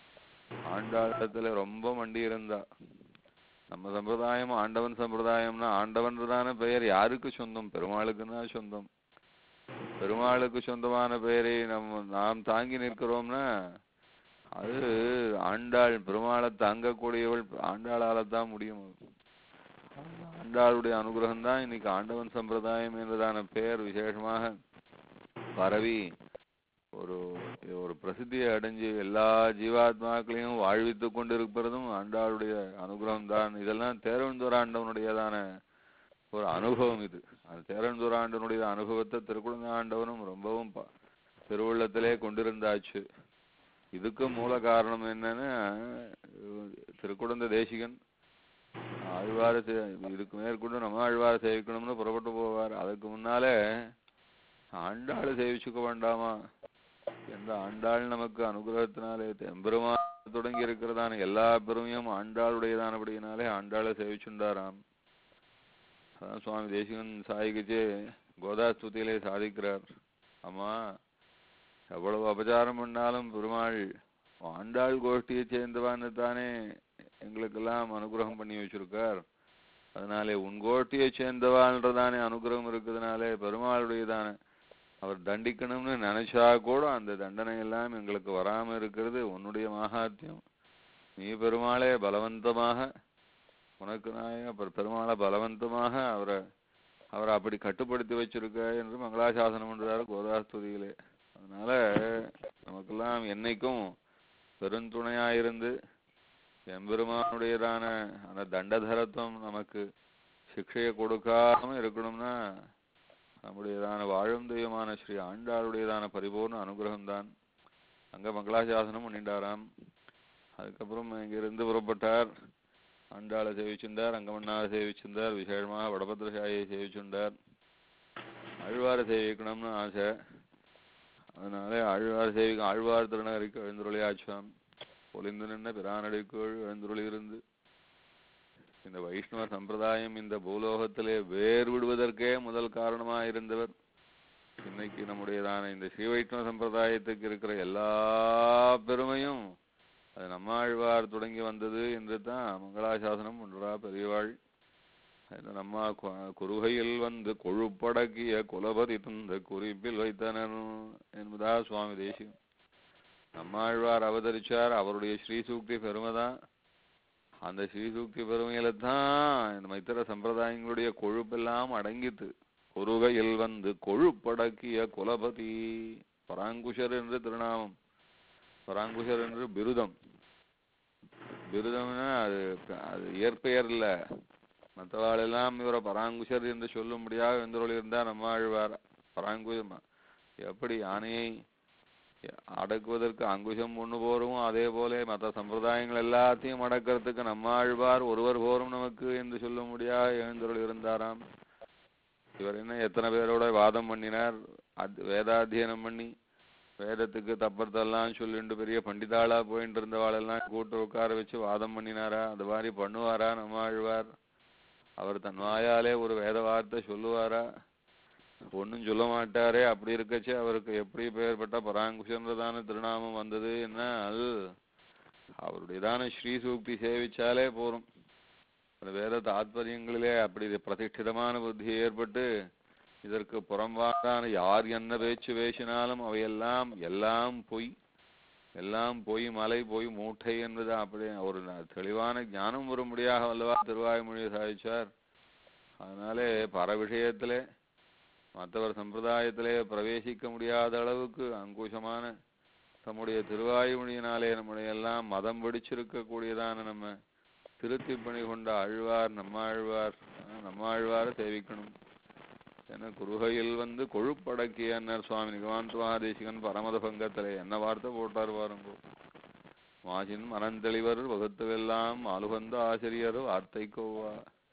ஆண்டாளத்துல ரொம்ப மண்டி இருந்தா. நம்ம சம்பிரதாயம் ஆண்டவன் சம்பிரதாயம்னா ஆண்டவன்றதான பெயர் யாருக்கு சொந்தம்? பெருமாளுக்குன்னா சொந்தம். பெருமாளுக்கு சொந்தமான பெயரை நம்ம நாம் தாங்கி நிற்கிறோம்னா அது ஆண்டாள் பெருமாளை தாங்கக்கூடியவள் ஆண்டாளால்தான் முடியும். ஆண்டாளுடைய அனுகிரகம் தான் இன்னைக்கு ஆண்டவன் சம்பிரதாயம் என்றதான பெயர் விசேஷமாக பரவி ஒரு ஒரு பிரசித்தியை அடைஞ்சு எல்லா ஜீவாத்மாக்களையும் வாழ்வித்து கொண்டிருப்பதும் ஆண்டாளுடைய அனுகிரகம் தான். இதெல்லாம் தேரவந்தூர் ஆண்டவனுடையதான ஒரு அனுபவம். இது அந்த தேரவந்தூர் ஆண்டவனுடைய அனுபவத்தை திருக்குழந்தை ஆண்டவனும் ரொம்பவும் திருவுள்ளத்திலே கொண்டிருந்தாச்சு. இதுக்கு மூல காரணம் என்னன்னு திருக்குழந்தை தேசிகன் ஆழ்வார இதுக்கு மேற்கொண்டு நம்ம ஆழ்வார சேவிக்கணும்னு புறப்பட்டு போவார். அதுக்கு முன்னாலே ஆண்டாளை சேவிச்சுக்க வேண்டாமா என்ற ஆண்டாள் நமக்கு அனுகிரகத்தினாலே எம்பெருமான் தொடங்கி இருக்கிறதான எல்லா பெருமையும் ஆண்டாளுடையதானபடியினாலே ஆண்டாளை சேவிச்சுண்டாராம். அதான் சுவாமி தேசிகன் சாய்கிச்சே கோதாஸ்துதியிலே சாதிக்கிறார். அம்மா எவ்வளவு அபச்சாரம் பண்ணாலும் பெருமாள் ஆண்டாள் கோஷ்டியை சேர்ந்தவான்னு தானே எங்களுக்கெல்லாம் அனுகிரகம் பண்ணி வச்சிருக்கார். அதனாலே உன் கோஷ்டியை சேர்ந்தவான்றதானே அனுகிரகம் இருக்குதுனாலே பெருமாளுடையதான அவர் தண்டிக்கணும்னு நினைச்சா கூட அந்த தண்டனை எல்லாம் எங்களுக்கு வராம இருக்கிறது உன்னுடைய மகாத்மியம். நீ பெருமாளே பலவந்தமாக உனக்கு நாய பெருமாளை பலவந்தமாக அவரை அவரை அப்படி கட்டுப்படுத்தி வச்சிருக்க என்று மங்களாசாசனம் பண்றாரு கோதாஸ்துதியிலே. அதனால நமக்கெல்லாம் என்னைக்கும் பெருந்துணையாயிருந்து எம்பெருமானுடையதான அந்த தண்டதரத்துவம் நமக்கு சிக்ஷையை கொடுக்காம இருக்கணும்னா நம்முடையதான வாழும் தெய்வமான ஸ்ரீ ஆண்டாளுடையதான பரிபூர்ண அனுகிரகம்தான். அங்க மங்களாசாசனம் பண்ணிட்டாராம். அதுக்கப்புறம் இங்கிருந்து புறப்பட்டார். ஆண்டாளை சேவிச்சுண்டார், அங்கமன்னாரை சேவிச்சுண்டார், விசேஷமாக வடபத்திரசாயை சேவிச்சுண்டார். ஆழ்வாரை சேவிக்கணும்னு ஆசை. அதனாலே ஆழ்வார் சேவிக்க ஆழ்வார் திருநகரிக்கு எழுந்துருளியாச்சாம். பொலிந்து நின்ன பிரானடிக்குள் எழுந்துருளியிருந்து இந்த வைஷ்ணவ சம்பிரதாயம் இந்த பூலோகத்திலே வேர் விடுவதற்கே முதல் காரணமாயிருந்தவர். இன்னைக்கு நம்முடையதான இந்த ஸ்ரீ வைஷ்ணவ சம்பிரதாயத்துக்கு இருக்கிற எல்லா பெருமையும் அது நம்மாழ்வார் தொடங்கி வந்தது என்று தான் மங்களாசாசனம் ஒன்றா பெரியவாள். நம்ம குறுகையில் வந்து கொழுப்படக்கிய குலபதி தந்த குறிப்பில் வைத்தனர் என்பதா சுவாமி தேசிகம். நம்மாழ்வார் அவதரிச்சார், அவருடைய ஸ்ரீசூக்தி பெருமைதான். அந்த ஸ்ரீசூக்தி பெருமையில தான் இந்த மைத்திர சம்பிரதாயங்களுடைய கொழுப்பெல்லாம் அடங்கித்து. குறுகையில் வந்து கொழுப்படக்கிய குலபதி, பராங்குஷர் என்று திருநாமம், பராங்குஷர் என்று பிருதம். பிருதம்னா அது அது இயற்பெயர் இல்ல. மற்றவாளெல்லாம் இவரை பராங்குஷர் என்று சொல்லும்படியாக எந்தொருள் இருந்தார் நம்மாழ்வார். பராங்குஷம் எப்படி யானையை அடக்குவதற்கு அங்குஷம் ஒண்ணு போரும், அதே போல மற்ற சம்பிரதாயங்கள் எல்லாத்தையும் அடக்கிறதுக்கு நம்மாழ்வார் ஒருவர் போரும் நமக்கு என்று சொல்ல முடியாது எழுந்தொருள் இருந்தாராம். இவர் என்ன எத்தனை பேரோட வாதம் பண்ணினார், வேதாத்தியனம் பண்ணி வேதத்துக்கு தப்பறதெல்லாம் சொல்லிட்டு பெரிய பண்டிதாளா போயிட்டு இருந்தவாளெல்லாம் கூட்டு உட்கார வச்சு வாதம் பண்ணினாரா? அது மாதிரி பண்ணுவாரா நம்மாழ்வார்? அவர் தன் வாயாலே ஒரு வேத வார்த்தை சொல்லுவாரா? ஒன்னும் சொல்ல மாட்டாரே. அப்படி இருக்கச்சு அவருக்கு எப்படி பெயர்பட்ட பராங்குஷன்றதான திருநாமம் வந்தது? என்ன அது அவருடையதான ஸ்ரீசூக்தி சேவிச்சாலே போரும். வேத தாத்பரியங்களிலே அப்படி பிரதிஷ்டிதமான புத்தி ஏற்பட்டு இதற்கு புறம்பாடான யார் என்ன பேச்சு பேசினாலும் அவையெல்லாம் எல்லாம் பொய், எல்லாம் பொய், மலை பொய், மூட்டை என்பது அப்படி ஒரு தெளிவான ஞானம் வரும்படியாக அல்லவா திருவாய்மொழியை சாதிச்சார். அதனாலே பர விஷயத்திலே மற்றவர் சம்பிரதாயத்திலே பிரவேசிக்க முடியாத அளவுக்கு அங்குஷமான நம்முடைய திருவாய்மொழியினாலே நம்முடைய எல்லாம் மதம் பிடிச்சிருக்க கூடியதான நம்ம திருத்தி பணி கொண்ட ஆழ்வார் நம்மாழ்வார் நம்மாழ்வாரை சேவிக்கணும். என குருகையில் வந்து கொழுப்படக்கியன்னர் சுவாமி நிகமாந்த மகாதேசிகன் பரமத பங்கத்திலே என்ன வார்த்தை போட்டார் பாருங்க. மாசின் மனந்தெளிவர் வகுத்துவெல்லாம் அலுகந்த ஆசிரியர் வார்த்தைக்கோவா.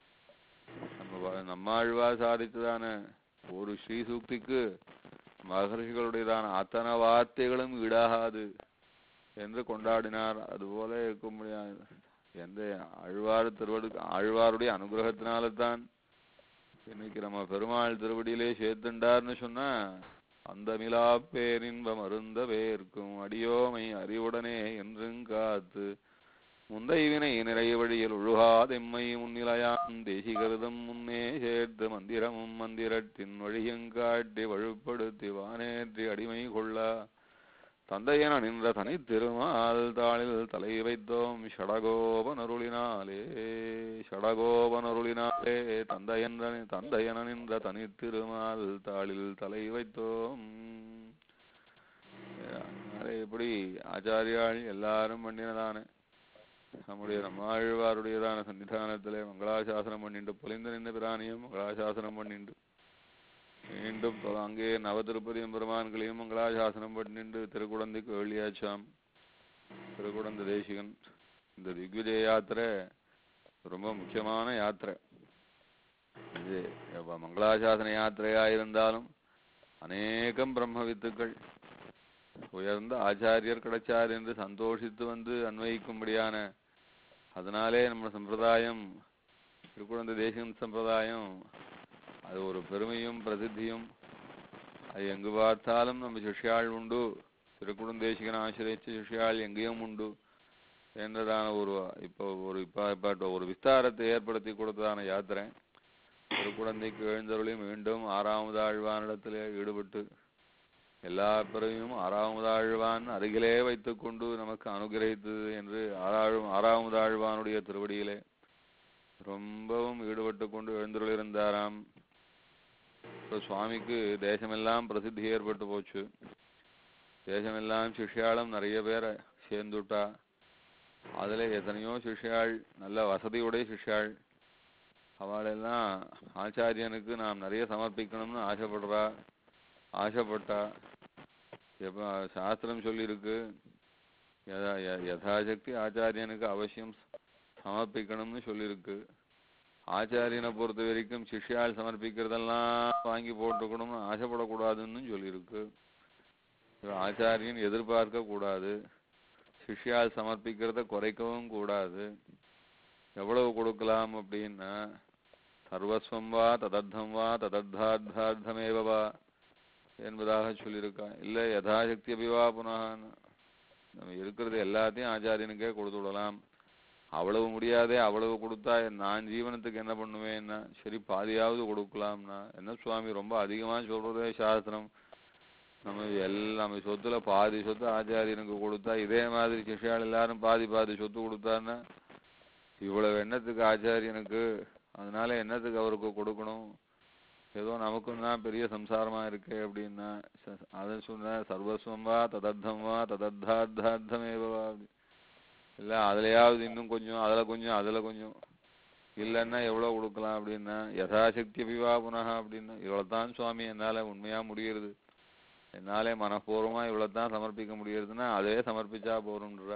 நம்ம நம்மாழ்வார் சாதித்ததான ஒரு ஸ்ரீசூக்திக்கு மகர்ஷிகளுடையதான அத்தனை வார்த்தைகளும் ஈடாகாது என்று கொண்டாடினார். அதுபோல இருக்க முடியாது. எந்த ஆழ்வார் திருவடு ஆழ்வாருடைய அனுகிரகத்தினால்தான் இன்னைக்கு நம்ம பெருமாள் திருவடியிலே சேர்த்துண்டார்னு சொன்னா அந்த மிலா பேரின்பம் அருந்த பேர்க்கும் அடியோமை அறிவுடனே என்றும் காத்து முந்தைவினை நிறைய வழியில் ஒழுகாதெம்மை முன்னிலையான் தேசிகருதம் முன்னே சேர்த்து மந்திரமும் மந்திரத்தின் வழியங்காட்டி வழுப்படுத்தி வானேற்றி அடிமை கொள்ள தந்தையன நின்ற தனி திருமால் தாளில் தலை வைத்தோம் ஷடகோபனருளினாலே ஷடகோபனருளினாலே தந்தையன் தந்தையன நின்ற தனி திருமால் தாளில் தலை வைத்தோம். எப்படி ஆச்சாரியாள் எல்லாரும் பண்ணினதானே நம்முடைய நம்மாழ்வாருடையதான சன்னிதானத்திலே மங்களாசாசனம் பண்ணிட்டு பொலிந்து நின்ற பிராணியும் மங்களாசாசனம் பண்ணிட்டு மீண்டும் அங்கே நவ திருப்பதியும் பெருமான்களையும் மங்களாசாசனம் பண்ணிட்டு திருக்குடந்தைக்கு வெளியாச்சாம். திருக்குடந்த தேசிகன் இந்த திக்விஜய யாத்திரை ரொம்ப முக்கியமான யாத்திரை. இது மங்களாசாசன யாத்திரையா இருந்தாலும் அநேகம் பிரம்ம வித்துக்கள் உயர்ந்த ஆச்சாரியர் கிடைச்சார் என்று சந்தோஷித்து வந்து அன்வயிக்கும்படியான அதனாலே நம்ம சம்பிரதாயம் திருக்குடந்த தேசிகன் சம்பிரதாயம் அது ஒரு பெருமையும் பிரசித்தியும். அது எங்கு பார்த்தாலும் நம்ம சிஷ்யாள் உண்டு, திருக்குடந்தேசிகன் ஆசிரியச்ச சிஷ்யாள் எங்கேயும் உண்டு என்றதான ஒரு இப்போ ஒரு இப்போ இப்போ ஒரு விஸ்தாரத்தை ஏற்படுத்தி கொடுத்ததான யாத்திரை. திருக்குடந்தைக்கு எழுந்தருளி மீண்டும் ஆறாவது ஆழ்வானிடத்திலே ஈடுபட்டு எல்லா பிறவையும் ஆறாவது ஆழ்வான் அருகிலே வைத்து கொண்டு நமக்கு அனுகிரகித்தது என்று ஆறாழ் ஆறாவது ஆழ்வானுடைய திருவடியிலே ரொம்பவும் ஈடுபட்டு கொண்டு எழுந்தருளிருந்தாராம். சுவாமிக்கு தேசமெல்லாம் பிரசித்தி ஏற்பட்டு போச்சு. தேசமெல்லாம் சிஷ்யாளும் நிறைய பேரை சேர்ந்துட்டா. அதுல எத்தனையோ சிஷ்யாள் நல்ல வசதியுடைய சிஷ்யாள். அவளெல்லாம் ஆச்சாரியனுக்கு நாம் நிறைய சமர்ப்பிக்கணும்னு ஆசைப்படுறா ஆசைப்பட்டா. எப்ப சாஸ்திரம் சொல்லியிருக்கு யதா யதாசக்தி ஆச்சாரியனுக்கு அவசியம் சமர்ப்பிக்கணும்னு சொல்லியிருக்கு. ஆச்சாரியனை பொறுத்த வரைக்கும் சிஷ்யால் சமர்ப்பிக்கிறதெல்லாம் வாங்கி போட்டுக்கணும்னு ஆசைப்படக்கூடாதுன்னு சொல்லியிருக்கு. ஆச்சாரியன் எதிர்பார்க்க கூடாது, சிஷ்யால் சமர்ப்பிக்கிறத குறைக்கவும் கூடாது. எவ்வளவு கொடுக்கலாம் அப்படின்னா சர்வஸ்வம் வா ததர்த்தம் வா ததர்த்தார்த்தார்த்தமேவா என்பதாக சொல்லியிருக்கா. இல்லை யதாசக்தி அபிவா புனகான்னு நம்ம இருக்கிறது எல்லாத்தையும் ஆச்சாரியனுக்கே கொடுத்து விடலாம். அவ்வளவு முடியாதே, அவ்வளவு கொடுத்தா நான் ஜீவனத்துக்கு என்ன பண்ணுவேன்னா சரி பாதியாவது கொடுக்கலாம்னா என்ன சுவாமி ரொம்ப அதிகமா சொல்றதே சாஸ்திரம், நம்ம எல்லாம் நம்ம சொத்துல பாதி சொத்து ஆச்சாரியனுக்கு கொடுத்தா இதே மாதிரி சிஷ்யால் எல்லாரும் பாதி பாதி சொத்து கொடுத்தான்னா இவ்வளவு எண்ணத்துக்கு ஆச்சாரியனுக்கு, அதனால என்னத்துக்கு அவருக்கு கொடுக்கணும், ஏதோ நமக்கும் தான் பெரிய சம்சாரமா இருக்கு அப்படின்னா அதை சொன்ன சர்வஸ்வம் வா ததர்த்தம் வா ததர்த்தார்த்தார்த்தமேவா இல்லை அதுலையாவது இன்னும் கொஞ்சம் அதில் கொஞ்சம் அதில் கொஞ்சம் இல்லைன்னா எவ்வளோ கொடுக்கலாம் அப்படின்னா யதாசக்தி அபிவா புனகா அப்படின்னா இவ்வளோதான் சுவாமி என்னால் உண்மையாக முடிகிறது, என்னாலே மனப்பூர்வமாக இவ்வளோதான் சமர்ப்பிக்க முடியறதுன்னா அதே சமர்ப்பிச்சா போறோம்ன்றா.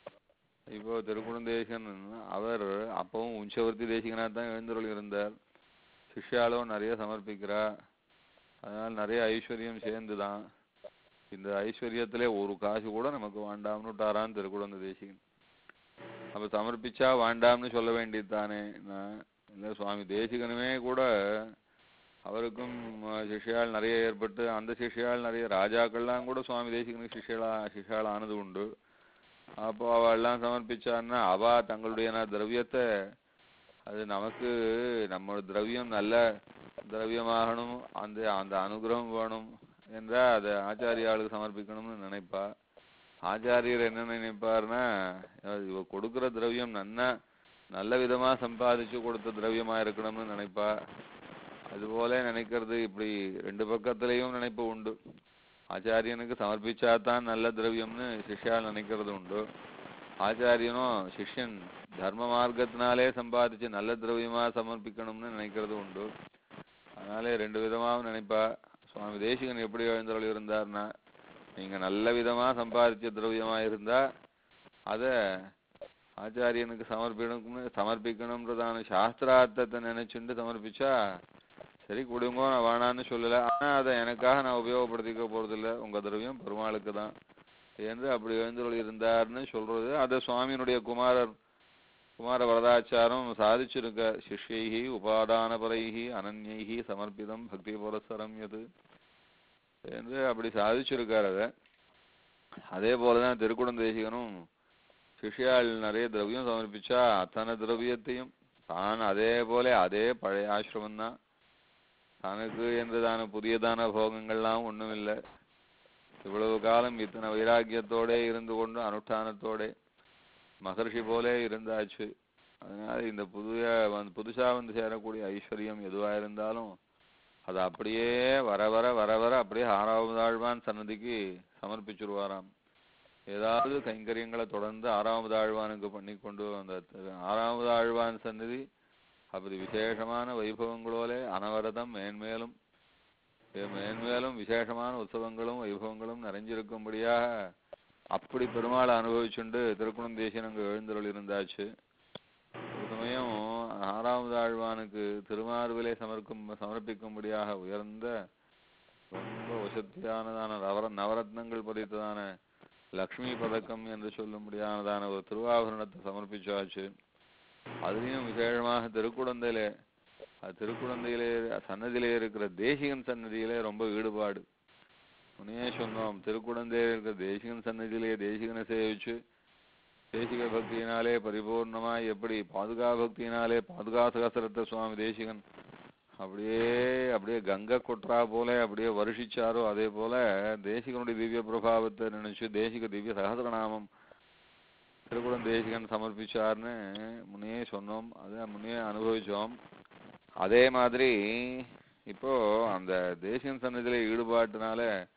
இப்போ திருக்குழந்தேசன் அவர் அப்பவும் உஞ்சவர்த்தி தேசிகனா தான் எழுந்தருள் இருந்தார். சிஷ்யாலும் நிறைய சமர்ப்பிக்கிறா, அதனால் நிறைய ஐஸ்வர்யம் சேர்ந்துதான். இந்த ஐஸ்வர்யத்திலே ஒரு காசு கூட நமக்கு வேண்டாம்னு விட்டாரான் திருக்குழந்தை தேசிகன். அப்ப சமர்ப்பிச்சா வேண்டாம்னு சொல்ல வேண்டியது தானே. நான் இல்லை சுவாமி தேசிகனுமே கூட அவருக்கும் சிஷ்யால் நிறைய ஏற்பட்டு அந்த சிஷ்யால் நிறைய ராஜாக்கள்லாம் கூட சுவாமி தேசிகனுக்கு சிஷ்யலா சிஷ்யால் ஆனது உண்டு. அப்போ அவெல்லாம் சமர்ப்பிச்சான்னா அவ தங்களுடைய திரவியத்தை அது நமக்கு நம்ம திரவியம் நல்ல திரவியமாகணும், அந்த அந்த அனுகிரகம் வேணும் என்றா அதை ஆச்சாரியாளுக்கு சமர்ப்பிக்கணும்னு நினைப்பா. ஆச்சாரியர் என்ன நினைப்பார்னா இவ கொடுக்குற திரவியம் நன்ன நல்ல விதமா சம்பாதிச்சு கொடுத்த திரவியமா இருக்கணும்னு நினைப்பா. அதுபோல நினைக்கிறது இப்படி ரெண்டு பக்கத்திலையும் நினைப்பு உண்டு. ஆச்சாரியனுக்கு சமர்ப்பிச்சாதான் நல்ல திரவியம்னு சிஷ்யால் நினைக்கிறது உண்டு. ஆச்சாரியனும் சிஷ்யன் தர்ம மார்க்கத்தினாலே சம்பாதிச்சு நல்ல திரவியமா சமர்ப்பிக்கணும்னு நினைக்கிறது உண்டு. அதனாலே ரெண்டு விதமாகவும் நினைப்பா. சுவாமி தேசிகன் எப்படி எழுந்தருள் இருந்தார்னா நீங்க நல்ல விதமா சம்பாதிச்ச திரவியமா இருந்தா அத ஆச்சாரியனுக்கு சமர்ப்பிக்கணும்னு சமர்ப்பிக்கணும்ன்றதான சாஸ்திரார்த்தத்தை நினைச்சுட்டு சமர்ப்பிச்சா சரி கொடுங்க நான் வேணான்னு சொல்லலை, ஆனா அதை எனக்காக நான் உபயோகப்படுத்திக்க போறதில்லை, உங்க திரவியம் பெருமாளுக்கு தான் என்று அப்படி எழுந்தருள் இருந்தார்னு சொல்றது. அதை சுவாமியினுடைய குமாரர் குமார வரதாச்சாரம் சாதிச்சிருக்க. சிஷ்யைஹி உபாதானபரைஹி அனன்யைஹி சமர்ப்பிதம் பக்தி புரஸ்சரம் எது என்று அப்படி சாதிச்சிருக்கார். அதை அதே போலதான் திருக்குடந்தேசிகனும் சிஷ்யால் நிறைய திரவியம் சமர்ப்பிச்சா அத்தனை திரவியத்தையும் தான் அதே போல அதே பழைய ஆசிரமம் தான், தனக்கு என்றதான புதியதான போகங்கள்லாம் ஒண்ணும் இல்லை. இவ்வளவு காலம் இத்தனை வைராக்கியத்தோட இருந்து கொண்டு அனுஷ்டானத்தோட மகர்ஷி போலே இருந்தாச்சு. அதனால இந்த புதிய வந்து புதுசா வந்து சேரக்கூடிய ஐஸ்வர்யம் எதுவா இருந்தாலும் அது அப்படியே வர வர வர வர அப்படியே ஆறாவது ஆழ்வான் சன்னதிக்கு சமர்ப்பிச்சுருவாராம். ஏதாவது கைங்கரியங்களை தொடர்ந்து ஆறாவது ஆழ்வானுக்கு பண்ணி கொண்டு அந்த ஆறாவது ஆழ்வான் சன்னதி அப்படி விசேஷமான வைபவங்களோலே அனவரதம் மேன்மேலும் மேன்மேலும் விசேஷமான உற்சவங்களும் வைபவங்களும் நிறைஞ்சிருக்கும்படியாக அப்படி பெருமாளை அனுபவிச்சுண்டு திருக்குணந்தேசன் அங்கு எழுந்தருள் இருந்தாச்சு. ஒரு சமயம் ஆறாவது ஆழ்வானுக்கு திருமார்பிலே சமர்க்கும் சமர்ப்பிக்கும்படியாக உயர்ந்த ரொம்ப வசதியானதான நவர நவரத்னங்கள் பதித்ததான லக்ஷ்மி பதக்கம் என்று சொல்லும்படியானதான ஒரு திருவாபரணத்தை சமர்ப்பிச்சாச்சு. அதுலேயும் விசேஷமாக திருக்குடந்தையிலே அது திருக்குடந்தையிலே சன்னதியிலே இருக்கிற தேசிகன் சன்னதியிலே ரொம்ப ஈடுபாடு. முன்னே சொன்னோம், திருக்குடந்தையில இருக்கிற தேசிகன் சன்னதியிலே தேசிகனை சேவிச்சு தேசிக பக்தியினாலே பரிபூர்ணமாய் எப்படி பாதுகா பக்தியினாலே பாதுகா சகசரத்தை சுவாமி தேசிகன் அப்படியே அப்படியே கங்கை கொற்றா போல அப்படியே வருஷிச்சாரோ அதே போல தேசிகனுடைய திவ்ய பிரபாவத்தை நினைச்சு தேசிக திவ்ய சகசரநாமம் திருக்குடம் தேசிகன் சமர்ப்பிச்சார்னு முன்னே சொன்னோம், அதை முன்னே அனுபவிச்சோம். அதே மாதிரி இப்போ அந்த தேசிகன் சன்னதியில ஈடுபாட்டினால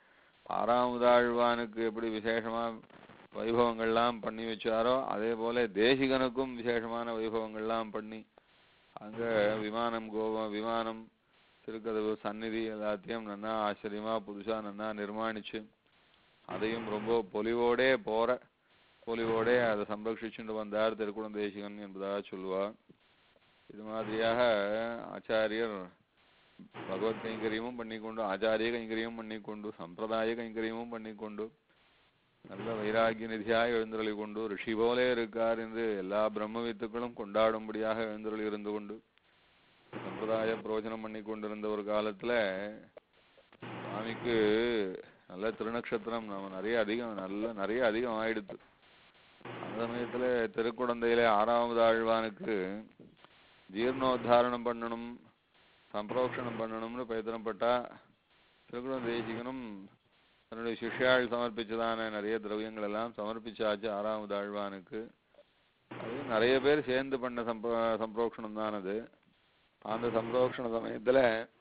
ஆறாவது ஆழ்வானுக்கு எப்படி விசேஷமா வைபவங்கள்லாம் பண்ணி வச்சாரோ அதே போல தேசிகனுக்கும் விசேஷமான வைபவங்கள்லாம் பண்ணி அங்க விமானம் கோபம் விமானம் திருக்கதவு சந்நிதி எல்லாத்தையும் நன்னா ஆச்சரியமா புதுசா நன்னா நிர்மாணிச்சு அதையும் ரொம்ப பொலிவோடே போற பொலிவோடே அதை சம்ரட்சிச்சுட்டு வந்தார் திருக்குடம் தேசிகன் என்பதாக சொல்லுவார். இது மாதிரியாக ஆச்சாரியர் பகவத் கைங்கரியமும் பண்ணிக்கொண்டு ஆச்சாரிய கைங்கரியமும் பண்ணிக்கொண்டு சம்பிரதாய கைங்கரியமும் பண்ணிக்கொண்டு நல்ல வைராகிய நிதியாக எழுந்தருளி கொண்டு ரிஷி போலே இருக்கார் என்று எல்லா பிரம்ம வித்துக்களும் கொண்டாடும்படியாக எழுந்தருளி இருந்து கொண்டு சம்பிரதாய பிரயோஜனம் பண்ணி கொண்டிருந்த ஒரு காலத்துல சுவாமிக்கு நல்ல திருநக்ஷத்திரம் நம்ம நிறைய அதிகம் நல்ல நிறைய அதிகம் ஆயிடுத்து. அந்த சமயத்துல திருக்குடந்தையில ஆறாவது ஆழ்வானுக்கு ஜீர்ணோத்தாரணம் பண்ணணும் சம்பிரோக்ஷணம் பண்ணணும்னு பிரயத்தனப்பட்டா திருக்குடம் தேசிகனும் தன்னுடைய சிஷ்யாள் சமர்ப்பிச்சதான நிறைய திரவியங்கள் எல்லாம் சமர்ப்பிச்சாச்சு ஆறாவது ஆழ்வானுக்கு. அது நிறைய பேர் சேர்ந்து பண்ண சம்ப சம்பிரோக்ஷணம் தான் அது. அந்த சம்பிரோக்ஷண சமயத்துல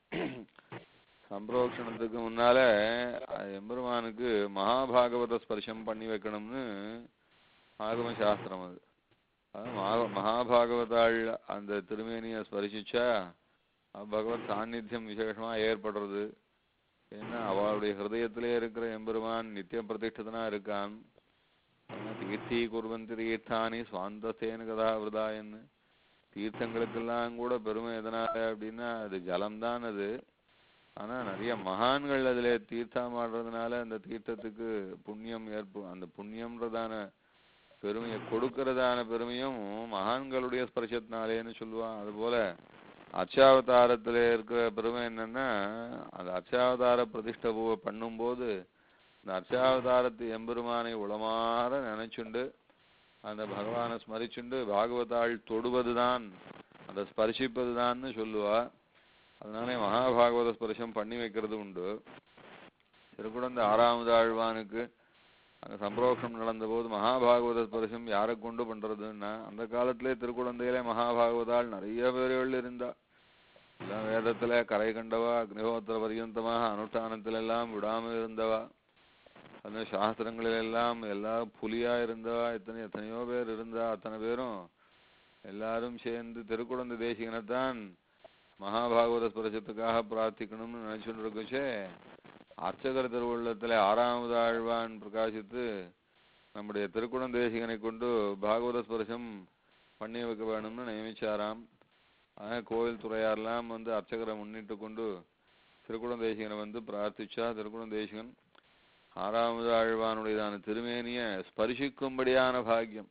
சம்பிரோக்ஷணத்துக்கு முன்னால எம்பெருமானுக்கு மகாபாகவத ஸ்பர்ஷம் பண்ணி வைக்கணும்னு ஆகம சாஸ்திரம். அது அது மகா மகாபாகவதாள் அந்த திருமேனியை ஸ்பரிசிச்சா பகவத் சாநித்தியம் விசேஷமா ஏற்படுறது. ஏன்னா அவளுடைய ஹிருதயத்திலே இருக்கிற எம்பெருமான் நித்திய பிரதிஷ்டனா இருக்கான். தீர்த்தி குர்வந்தி தீர்த்தானி சுவாந்தசேன கதா விரதாயன்னு தீர்த்தங்களுக்கெல்லாம் கூட பெருமை எதனால அப்படின்னா அது ஜலம்தான் அது. ஆனா நிறைய மகான்கள் அதுல தீர்த்தம் ஆடுறதுனால அந்த தீர்த்தத்துக்கு புண்ணியம் ஏற்பு அந்த புண்ணியம்ன்றதான பெருமையை கொடுக்கறதான பெருமையும் மகான்களுடைய ஸ்பர்சத்தினாலேன்னு சொல்லுவான். அதுபோல அர்ச்சாவதாரத்துல இருக்கிற பெருமை என்னன்னா அந்த அர்ச்சாவதார பிரதிஷ்ட பண்ணும்போது அந்த அர்ச்சாவதாரத்து எம்பெருமானை உளமாற நினைச்சுண்டு அந்த பகவானை ஸ்மரிச்சுண்டு பாகவதாள் தொடுவதுதான் அதை ஸ்பர்சிப்பதுதான்னு சொல்லுவா. அதனாலே மகாபாகவத ஸ்பர்சம் பண்ணி வைக்கிறது உண்டு. திருக்குடந்த ஆறாவது ஆழ்வானுக்கு அங்க சம்பிரோஷம் நடந்த போது மகாபாகவத ஸ்பர்சம் யாரை கொண்டு பண்றதுன்னா அந்த காலத்திலே திருக்குடந்தையிலே மகாபாகவதாள் நிறைய பேர்கள் இருந்தா. எல்லாம் வேதத்துல கரை கண்டவா அக்னிஹோத்திர பரியந்தமாக அனுஷ்டானத்துல எல்லாம் விடாமல் இருந்தவா. அந்த சாஸ்திரங்களிலெல்லாம் எல்லா புலியா இருந்தவா எத்தனை எத்தனையோ பேர் இருந்தா. அத்தனை பேரும் எல்லாரும் சேர்ந்து திருக்குடந்தை தேசிகனைத்தான் மகாபாகவத ஸ்பர்சத்துக்காக பிரார்த்திக்கணும்னு நினைச்சுட்டு இருக்குச்சே அர்ச்சகர் திருவுள்ளத்துல ஆறாவது ஆழ்வான் பிரகாசித்து நம்முடைய திருக்குடம் தேசிகனை கொண்டு பாகவத ஸ்பர்சம் பண்ணி வைக்க வேணும்னு நியமிச்சாராம். ஆக கோயில் துறையாரெல்லாம் வந்து அர்ச்சகரை முன்னிட்டு கொண்டு திருக்குடம் தேசிகனை வந்து பிரார்த்திச்சா. திருக்குடம் தேசிகன் ஆறாவது ஆழ்வானுடையதான திருமேனிய ஸ்பர்சிக்கும்படியான பாக்கியம்.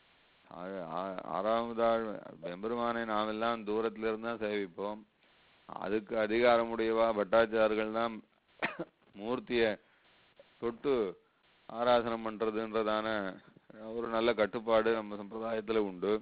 ஆறாவது ஆழ் எம்பெருமானை நாம் எல்லாம் தூரத்துல இருந்தா சேவிப்போம். அதுக்கு அதிகாரமுடையவா பட்டாச்சார்கள் தான் மூர்த்திய தொட்டு ஆராதனம் பண்றதுன்றதான ஒரு நல்ல கட்டுப்பாடு நம்ம சம்பிரதாயத்துல உண்டு.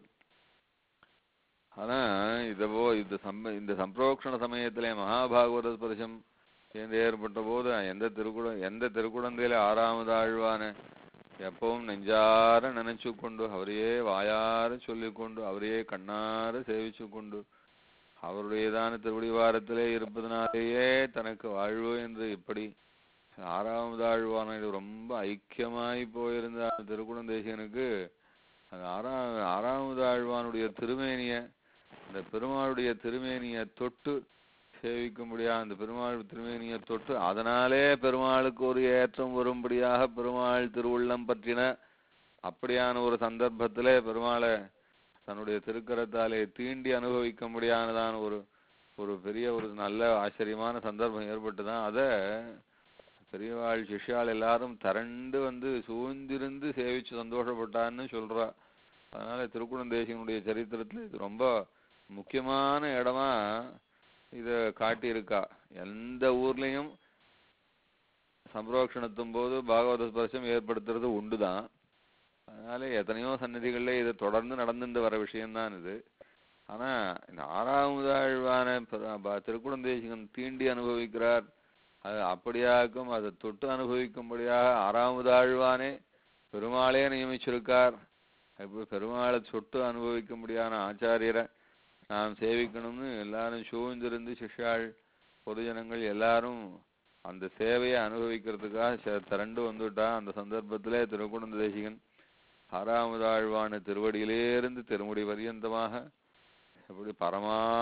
ஆனா இதவோ இந்த சம்ப இந்த சம்பிரோக்ஷண சமயத்திலே மகாபாகவத ஸ்பர்சம் சேர்ந்து ஏற்பட்ட போது எந்த திருக்குட எந்த திருக்குடந்தையில ஆறாவது ஆழ்வான எப்பவும் நெஞ்சார நினைச்சு கொண்டு அவரையே வாயார சொல்லிக்கொண்டு அவரையே கண்ணார சேவிச்சு கொண்டு அவருடையதான திருவடிவாரத்திலே இருப்பதனாலேயே தனக்கு வாழ்வு என்று இப்படி ஆறாவது ஆழ்வான ரொம்ப ஐக்கியமாய் போயிருந்த அந்த திருக்குடம் தேசிகனுக்கு அந்த ஆறா ஆறாவது ஆழ்வானுடைய திருமேனிய அந்த பெருமாளுடைய திருமேனியை தொட்டு சேவிக்கும்படியா அந்த பெருமாள் திருமேனியை தொட்டு அதனாலே பெருமாளுக்கு ஒரு ஏற்றம் வரும்படியாக பெருமாள் திருவுள்ளம் பற்றின அப்படியான ஒரு சந்தர்ப்பத்திலே பெருமாளை தன்னுடைய திருக்கரத்தாலே தீண்டி அனுபவிக்க முடியாததான ஒரு ஒரு பெரிய ஒரு நல்ல ஆச்சரியமான சந்தர்ப்பம் ஏற்பட்டுதான் அதை பெரியவாள் சிஷ்யாள் எல்லாரும் திரண்டு வந்து சூழ்ந்திருந்து சேவிச்சு சந்தோஷப்பட்டான்னு சொல்றா. அதனால திருக்குடம் தேசிகனுடைய சரித்திரத்துல இது ரொம்ப முக்கியமான இடமா இத காட்டியிருக்கா. எந்த ஊர்லயும் சம்பிரோக்ஷணத்தும் போது பாகவத ஸ்பர்சம் ஏற்படுத்துறது உண்டுதான். அதனால எத்தனையோ சன்னதிகள்ல இது தொடர்ந்து நடந்துட்டு வர விஷயம்தான் இது. ஆனா இந்த ஆறாவது ஆழ்வான திருக்குடம் தேசிகன் தீண்டி அனுபவிக்கிறார். அது அப்படியாக்கும் அதை தொட்டு அனுபவிக்கும்படியாக ஆறாவது ஆழ்வானே பெருமாளே நியமிச்சிருக்கார். இப்போ பெருமாளை தொட்டு அனுபவிக்கும்படியான ஆச்சாரியரை நாம் சேவிக்கணும்னு எல்லாரும் சூழ்ந்திருந்து சிஷ்யாள் பொதுஜனங்கள் எல்லாரும் அந்த சேவையை அனுபவிக்கிறதுக்காக திரண்டு வந்துட்டா. அந்த சந்தர்ப்பத்திலே திருக்குடம் தேசிகன் ஆறாவது ஆழ்வான திருவடியிலேருந்து திருமுடி பரியந்தமாக அப்படி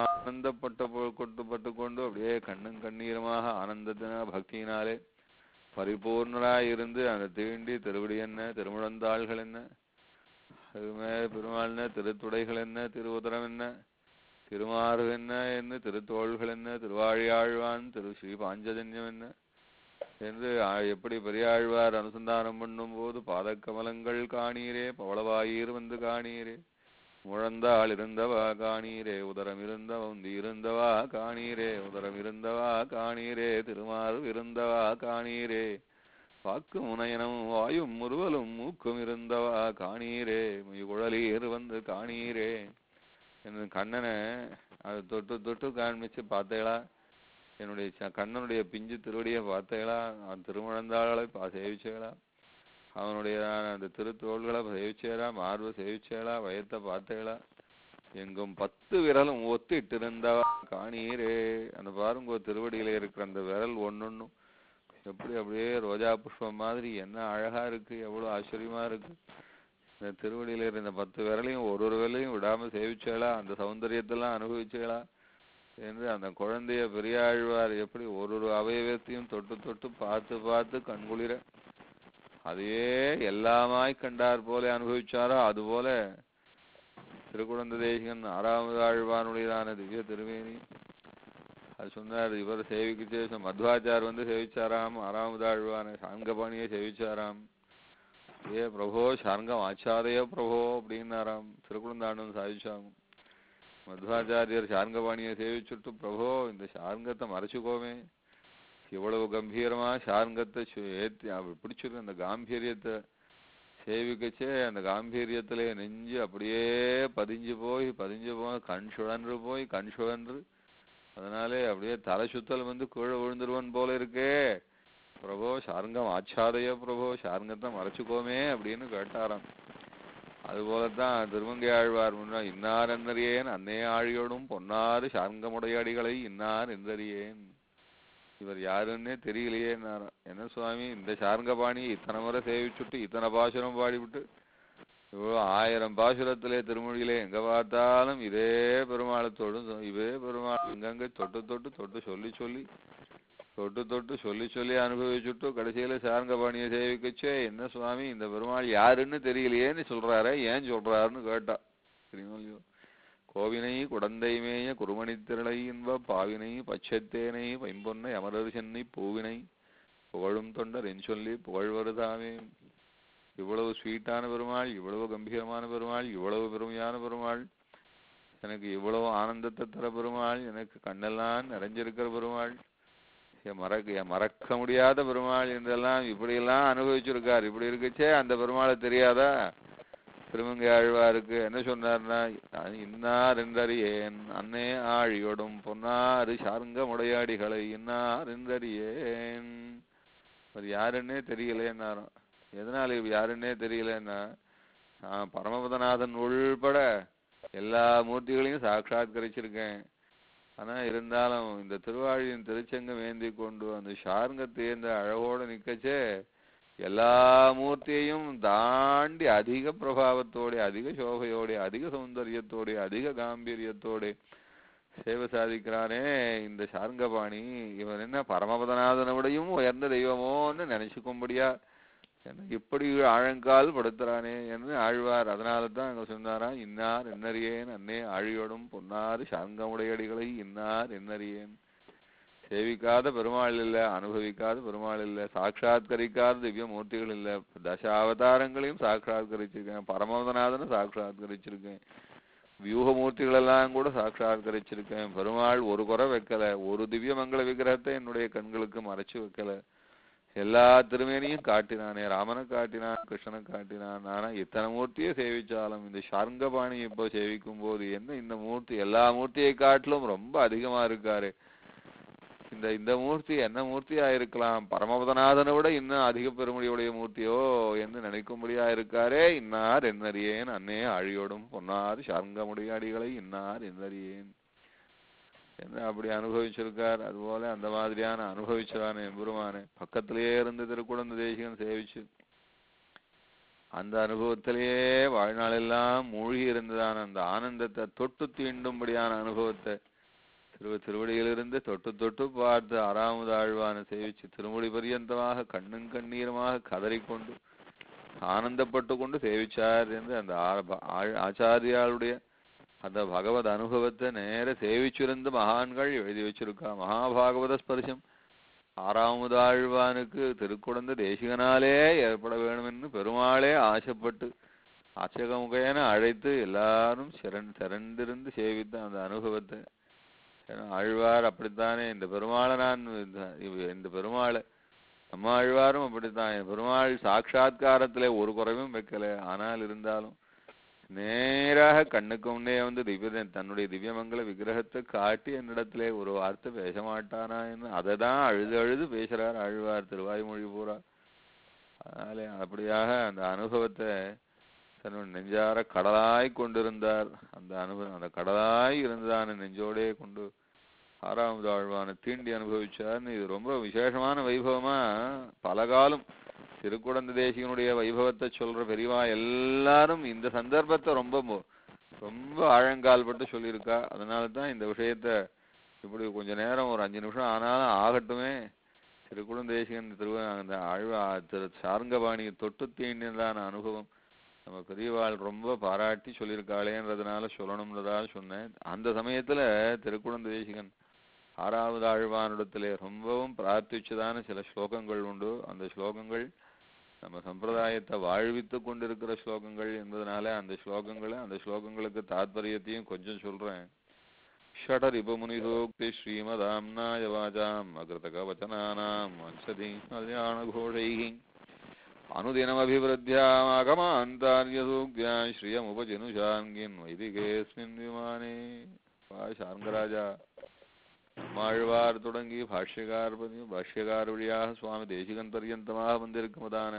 பரமானந்தப்பட்ட கொட்டுப்பட்டு கொண்டு அப்படியே கண்ணும் கண்ணீருமாக ஆனந்தத்தின பக்தியினாலே பரிபூர்ணராய் இருந்து அந்த தீண்டி திருவடி என்ன, திருமுழந்தாள்கள் என்ன, அதுமே பெருமாள் என்ன, திருத்துடைகள் என்ன, திருவுதரம் என்ன, திருமாறு என்ன என்ன, திருத்தோள்கள் என்ன, திருவாழியாழ்வான், திரு ஸ்ரீ பாஞ்சஜன்யம் என்ன என்று எப்படி பெரியாழ்வார் அனுசந்தானம் பண்ணும் போது பாதக்கமலங்கள் காணீரே, பவளவாயீர் வந்து காணீரே, முழந்தாள் இருந்தவா காணீரே, உதரம் இருந்தவ உந்தி இருந்தவா காணீரே, உதரம் இருந்தவா காணீரே, திருமாறு இருந்தவா காணீரே, வாக்கு முனையனமும் வாயும் முறுவலும் மூக்கும் இருந்தவா காணீரே, குழலீர் வந்து காணீரே என்று கண்ணனை அது தொட்டு தொட்டு காண்பிச்சு பார்த்தேளா, என்னுடைய கண்ணனுடைய பிஞ்சு திருவடியை பார்த்தேளா, அவன் திருமுழந்தாளை பா சேவிச்சேளா, அவனுடைய அந்த திருத்தோள்களை சேவிச்சேளா, மார்பை சேவிச்சேளா, வயத்தை பார்த்தேளா, எங்கும் பத்து விரலும் ஒத்திட்டு இருந்தவா காணீரே. அந்த பாருங்க திருவடியில இருக்கிற அந்த விரல் ஒன்னொன்னும் எப்படி அப்படியே ரோஜா புஷ்பம் மாதிரி என்ன அழகா இருக்கு, எவ்வளவு ஆச்சரியமா இருக்கு. இந்த திருவடியில இருந்த பத்து விரலையும் ஒரு ஒரு விரலையும் விடாம சேவிச்சேளா, அந்த சௌந்தரியத்தெல்லாம் அனுபவிச்சேளா என்று அந்த குழந்தைய பெரியாழ்வார் எப்படி ஒரு ஒரு அவயவத்தையும் தொட்டு தொட்டு பார்த்து பார்த்து கண்குளிர அதையே எல்லாமாய் கண்டார் போல அனுபவிச்சாரோ, அதுபோல திருக்குழந்தை தேசிகன் ஆறாவது ஆழ்வானுடையதான திவ்ய திருமேனி அது சொன்னார். இவர் சேவிக்கு மத்வாச்சார் வந்து சேவிச்சாராம், ஆறாவது ஆழ்வான சாங்கபாணியை சேவிச்சாராம். ஏ பிரபோ சார்ங்கம் ஆச்சாரையோ பிரபோ அப்படின்னாராம். திருக்குழந்தாண்டவன் சாதிச்சாங்க. மத்வாச்சாரியர் சார்ங்கபாணியை சேவிச்சுட்டு, பிரபோ இந்த சார்ங்கத்தை மறைச்சுக்கோமே, இவ்வளவு கம்பீரமா சார்ங்கத்தை ஏத்தி பிடிச்சிருக்கு, அந்த காம்பீரியத்தை சேவிக்கச்சே அந்த காம்பீரியத்திலே நெஞ்சு அப்படியே பதிஞ்சு போய் பதிஞ்சு போய் கண் சுழன்று போய் கண் சுழன்று அதனாலே அப்படியே தலை சுத்தல் வந்து கீழே விழுந்துருவன் போல இருக்கே, பிரபோ சார்ங்கம் ஆச்சாதையோ பிரபோ சார்ங்கத்தை மறைச்சுக்கோமே அப்படின்னு கேட்டாராம். அதுபோலத்தான் திருமங்கை ஆழ்வார் முன்னா இன்னார் என்னறியேன் அன்னைய ஆழியோடும் பொன்னாறு சார்ங்கமுடையாடிகளை இன்னார் என்றறியேன், இவர் யாருன்னே தெரியலையே என்னாராம். என்ன சுவாமி இந்த சார்ங்கபாணி இத்தனை முறை சேவிச்சுட்டு இத்தனை பாசுரம் பாடிவிட்டு இவ்வளோ ஆயிரம் பாசுரத்திலே திருமொழியிலே எங்க பார்த்தாலும் இதே பெருமாளத்தோடும் இதே பெருமாள் எங்கெங்க தொட்டு தொட்டு தொட்டு சொல்லி சொல்லி தொட்டு தொட்டு சொல்லி சொல்லி அனுபவிச்சுட்டு கடைசியில சார்ங்கபாணியை சேவிக்கச்சே என்ன சுவாமி இந்த பெருமாள் யாருன்னு தெரியலையேன்னு சொல்றாரே, ஏன் சொல்றாருன்னு கேட்டா. தெரியுமா இல்லையோ, கோவினை குடந்தைமேய குருமணித்திரளை என்ப பாவினை பச்சத்தேனை பைம்பொன்னை அமரர் சென்னை பூவினை புகழும் தொண்டர் என் சொல்லி புகழ்வருதாமே. இவ்வளவு ஸ்வீட்டான பெருமாள், இவ்வளவு கம்பீரமான பெருமாள், இவ்வளவு பெருமையான பெருமாள், எனக்கு இவ்வளவு ஆனந்தத்தை தர பெருமாள், எனக்கு கண்ணெல்லாம் நிறைஞ்சிருக்கிற பெருமாள், என் மறக்க என் மறக்க முடியாத பெருமாள் என்றெல்லாம் இப்படியெல்லாம் அனுபவிச்சிருக்கார். இப்படி இருக்குச்சே அந்த பெருமாளை தெரியாதா? திருமங்கை ஆழ்வாருக்கு என்ன சொன்னார்னா, இன்னார் என்றறியேன் அன்னே ஆழியோடும் பொன்னாறு சார்ங்க முடையாடிகளை இன்னார் என்றறியேன், அது யாருன்னே தெரியலேன்னாரும். எதனால யாருன்னே தெரியலன்னா, நான் பரமபதநாதன் உள்பட எல்லா மூர்த்திகளையும் சாட்சாத்கரிச்சிருக்கேன். ஆனா இருந்தாலும் இந்த திருவாழியின் திருச்சங்கம் ஏந்தி கொண்டு அந்த சார்ங்கத்தை இந்த அழகோடு நிக்கச்சே எல்லா மூர்த்தியையும் தாண்டி அதிக பிரபாவத்தோட அதிக சோபையோட அதிக சௌந்தரியத்தோட அதிக காம்பீரியத்தோட சேவை சாதிக்கிறானே இந்த சார்ங்கபாணி, இவன் என்ன பரமபதநாதனை விடையும் உயர்ந்த தெய்வமோன்னு நினைச்சுக்கும்படியா இப்படி ஆழங்கால் படுத்துறானே என்று ஆழ்வார். அதனால தான் அங்க சொன்னாரா, இன்னார் என்னறியேன் அன்னே ஆழியோடும் பொன்னாறு சார்ங்கமுடையடிகளை இன்னார் என்னறியேன். சேவிக்காத பெருமாள் இல்லை, அனுபவிக்காத பெருமாள் இல்லை, சாட்சாத்கரிக்காத திவ்ய மூர்த்திகள் இல்லை. தச அவதாரங்களையும் சாட்சாத்கரிச்சிருக்கேன், பரமபதநாதனை சாட்சாத்கரிச்சிருக்கேன், வியூக மூர்த்திகள் எல்லாம் கூட சாட்சாத்கரிச்சிருக்கேன். பெருமாள் ஒரு குறை வைக்கல, ஒரு திவ்ய மங்கள விக்கிரகத்தை என்னுடைய கண்களுக்கு மறைச்சு வைக்கல. எல்லா திருமேனியும் காட்டினானே, ராமனை காட்டினான், கிருஷ்ணனை காட்டினான். ஆனா இத்தனை மூர்த்தியை சேவிச்சாலும் இந்த சார்ங்கபாணி இப்போ சேவிக்கும் போது என்ன இந்த மூர்த்தி எல்லா மூர்த்தியை காட்டிலும் ரொம்ப அதிகமா இருக்காரு. இந்த இந்த மூர்த்தி என்ன மூர்த்தியா இருக்கலாம், பரமபதநாதனை விட இன்னும் அதிக பெருமுடியுடைய மூர்த்தியோ என்று நினைக்கும்படியா இருக்காரே. இன்னார் என்னறியேன் அன்னே ஆழியோடும் பொன்னார் சார்ங்கமுடையாடிகளை இன்னார் என்னறியேன் என்ன அப்படி அனுபவிச்சிருக்கார். அதுபோல அந்த மாதிரியான அனுபவிச்சான எம்பெருமானே பக்கத்திலேயே இருந்து திருக்குழந்தை தேசிகன் சேவிச்சு அந்த அனுபவத்திலேயே வாழ்நாளெல்லாம் மூழ்கி இருந்ததான அந்த ஆனந்தத்தை தொட்டு தீண்டும்படியான அனுபவத்தை திரு திருவடியிலிருந்து தொட்டு தொட்டு பார்த்து ஆறாவது ஆழ்வான சேவிச்சு திருமுடி பரியந்தமாக கண்ணும் கண்ணீருமாக கதறிக்கொண்டு ஆனந்தப்பட்டு கொண்டு சேவிச்சார் என்று அந்த ஆச்சாரியாளுடைய அந்த பகவத் அனுபவத்தை நேர சேவிச்சிருந்த மகான்கள் எழுதி வச்சிருக்கா. மகாபாகவத ஸ்பர்சம் ஆறாவது ஆழ்வானுக்கு திருக்குடந்த தேசிகனாலே ஏற்பட வேணும்னு பெருமாளே ஆசைப்பட்டு அச்சகமுகையன அழைத்து எல்லாரும் சிறன் திரண்டிருந்து சேவித்த அந்த அனுபவத்தை ஆழ்வார் அப்படித்தானே. இந்த பெருமாளை நான் இந்த பெருமாளை நம்ம ஆழ்வாரும் அப்படித்தான். பெருமாள் சாட்சா்காரத்திலே ஒரு குறைவும் வைக்கல. ஆனால் இருந்தாலும் நேராக கண்ணுக்கு முன்னே வந்து திவ்ய தன்னுடைய திவ்யமங்கல விக்கிரகத்தை காட்டி என்னிடத்திலே ஒரு வார்த்தை பேச மாட்டானா என்று அதை தான் அழுது அழுது பேசுறார் ஆழ்வார் திருவாய்மொழி பூரா. அதனாலே அப்படியாக அந்த அனுபவத்தை தன்னுடைய நெஞ்சார கடலாய் கொண்டிருந்தார். அந்த அனுபவம் அந்த கடலாய் இருந்ததான நெஞ்சோடே கொண்டு ஆறாவது ஆழ்வான தீண்டி அனுபவிச்சார்னு. இது ரொம்ப விசேஷமான வைபவமா பல காலம் திருக்குடந்த தேசிகனுடைய வைபவத்தை சொல்ற பெரியவா எல்லாரும் இந்த சந்தர்ப்பத்தை ரொம்ப ரொம்ப ஆழங்கால் பட்டு சொல்லியிருக்கா. அதனால தான் இந்த விஷயத்த இப்படி கொஞ்ச நேரம் ஒரு அஞ்சு நிமிஷம் ஆனாலும் ஆகட்டுமே திருக்குடந்த தேசிகன் திரு அந்த ஆழ்வா திரு சார்ங்கபாணியை தொட்டு தீண்டினதான அனுபவம் நம்ம பெரியவாள் ரொம்ப பாராட்டி சொல்லியிருக்காளேன்றதுனால சொல்லணும்ன்றதால சொன்னேன். அந்த சமயத்துல திருக்குடந்த தேசிகன் ஆறாவது ஆழ்வானிடத்திலே ரொம்பவும் பிரார்த்திச்சதான சில ஸ்லோகங்கள் உண்டு. அந்த ஸ்லோகங்கள் நம்ம சம்பிரதாயத்தை வாழ்வித்து கொண்டிருக்கிற ஸ்லோகங்கள் என்பதனால அந்த ஸ்லோகங்களை அந்த ஸ்லோகங்களுக்கு தாத்பரியத்தையும் கொஞ்சம் சொல்றேன். ஷடரிபமுனி சூக்தி ஸ்ரீமதாம்னாய வாசாம் அகிருதக வச்சனானாம் வம்சதி கல்யாண கோஷைஹி அனுதினமபிவிருத்தியாம் ஆகமாந்தார்ய சூக்தியா ஸ்ரீயமுபஜினுஷாங்கின் வைதிகேஸ்மின் விமானே. சார்ங்கராஜா மாழ்வார் தொடங்கி பாஷ்யகார் பாஷ்யகார் வழியாக சுவாமி தேசிகன் பர்யந்தமாக வந்திருக்குமதான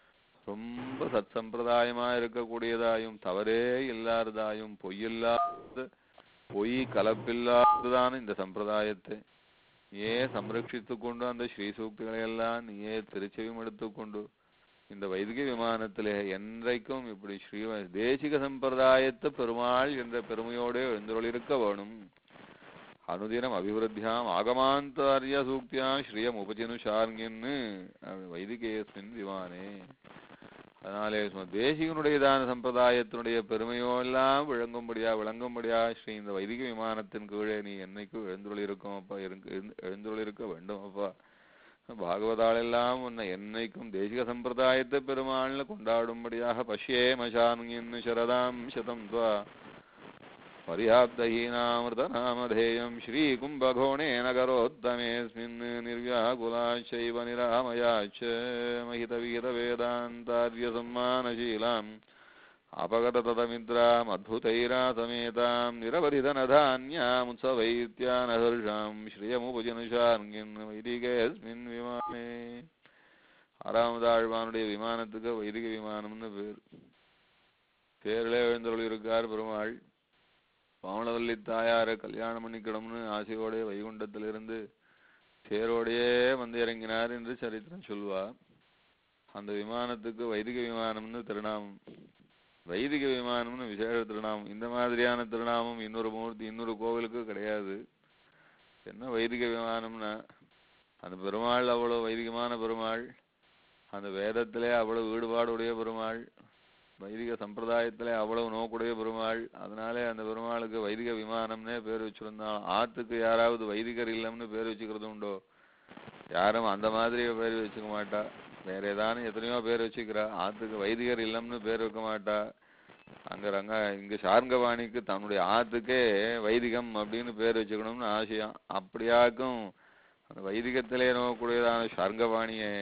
ரொம்ப சத் சம்பிரதாயமா இருக்கக்கூடியதாயும் தவறே இல்லாததாயும் பொய்யில்லாத பொய் கலப்பில்லாததான இந்த சம்பிரதாயத்தை நீயே சம்ரட்சித்து கொண்டு அந்த ஸ்ரீ சூக்திகளை எல்லாம் நீயே திருச்செவியும் எடுத்துக்கொண்டு இந்த வைதிக விமானத்திலே என்றைக்கும் இப்படி ஸ்ரீ தேசிக சம்பிரதாயத்தை பெருமாள் என்ற பெருமையோடு எழுந்தருளிருக்க வேணும். அனுதினம் அபிவிருத்தியாம் ஆகமாந்தாரிய சூக்தியா ஸ்ரீயம் உபஜினுஷார்கின்னு வைதிகேஸ்மின் விமானே. அதனாலே தேசிகனுடையதான சம்பிரதாயத்தினுடைய பெருமையோ எல்லாம் விளங்கும்படியா விளங்கும்படியா ஸ்ரீ இந்த வைதிக விமானத்தின் கீழே நீ என்னைக்கும் எழுந்துள்ளிருக்கும் அப்பா எழுந்துள்ளிருக்க வேண்டும் அப்பா. பாகவதாலெல்லாம் உன்னை என்னைக்கும் தேசிக சம்பிரதாயத்தை பெருமாள்னு கொண்டாடும்படியாக பஷ்யே மசான்கின்னு சரதாம் சதம் துவா பரியாப்தஹீனாமிருதநாமதேயம் ஸ்ரீகும்பகோணேன கரோத்தமேஸ்மின் நிர்வ்யாகுலாச்சைவ நிராமயாச்ச மஹிதவிகிதவேதாந்தார்ய சம்மானசீலாம் அபகததமித்ராம் அத்புதைராசமேதாம் நிரவதிதனதான்யாம் உத்சவைத்யானஹர்ஷாம் ஸ்ரீயமுபஜனுஷார்கின் வைதிகேஸ்மின் விமானே. ஆறாவது ஆழ்வானுடைய விமானத்துக்கு வைதிக விமானம்னு பேர். பேரிலே எழுந்தருளிருக்கார் பெருமாள். பாவனவல்லி தாயாரை கல்யாணம் பண்ணிக்கிடம்னு ஆசையோடைய வைகுண்டத்திலிருந்து தேரோடையே வந்து இறங்கினார் என்று சரித்திரம் சொல்வா. அந்த விமானத்துக்கு வைதிக விமானம்னு திருநாமம். வைதிக விமானம்னு விசேஷ திருநாமம். இந்த மாதிரியான திருநாமம் இன்னொரு மூர்த்தி இன்னொரு கோவிலுக்கு கிடையாது. என்ன வைதிக விமானம்னா அந்த பெருமாள் அவ்வளவு வைதிகமான பெருமாள், அந்த வேதத்திலே அவ்வளவு ஈடுபாடுடைய பெருமாள், வைதிக சம்பிரதாயத்திலே அவ்வளவு நோக்குடைய பெருமாள். அதனாலே அந்த பெருமாளுக்கு வைதிக விமானம்னே பேர் வச்சிருந்தாலும் ஆத்துக்கு யாராவது வைதிகர் இல்லம்னு பேர் வச்சுக்கிறது உண்டோ? யாரும் அந்த மாதிரி பேர் வச்சுக்க மாட்டா. வேற ஏதானும் எத்தனையோ பேர் வச்சுக்கிறா. ஆத்துக்கு வைதிகர் இல்லம்னு பேர் வைக்க மாட்டா. அங்க ரங்க இங்க சார்ங்கவாணிக்கு தன்னுடைய ஆத்துக்கே வைதிகம் அப்படின்னு பேர் வச்சுக்கணும்னு ஆசையாம். அப்படியாக்கும் அந்த வைதிகத்திலே நோக்கக்கூடியதான சார்ங்கவாணியே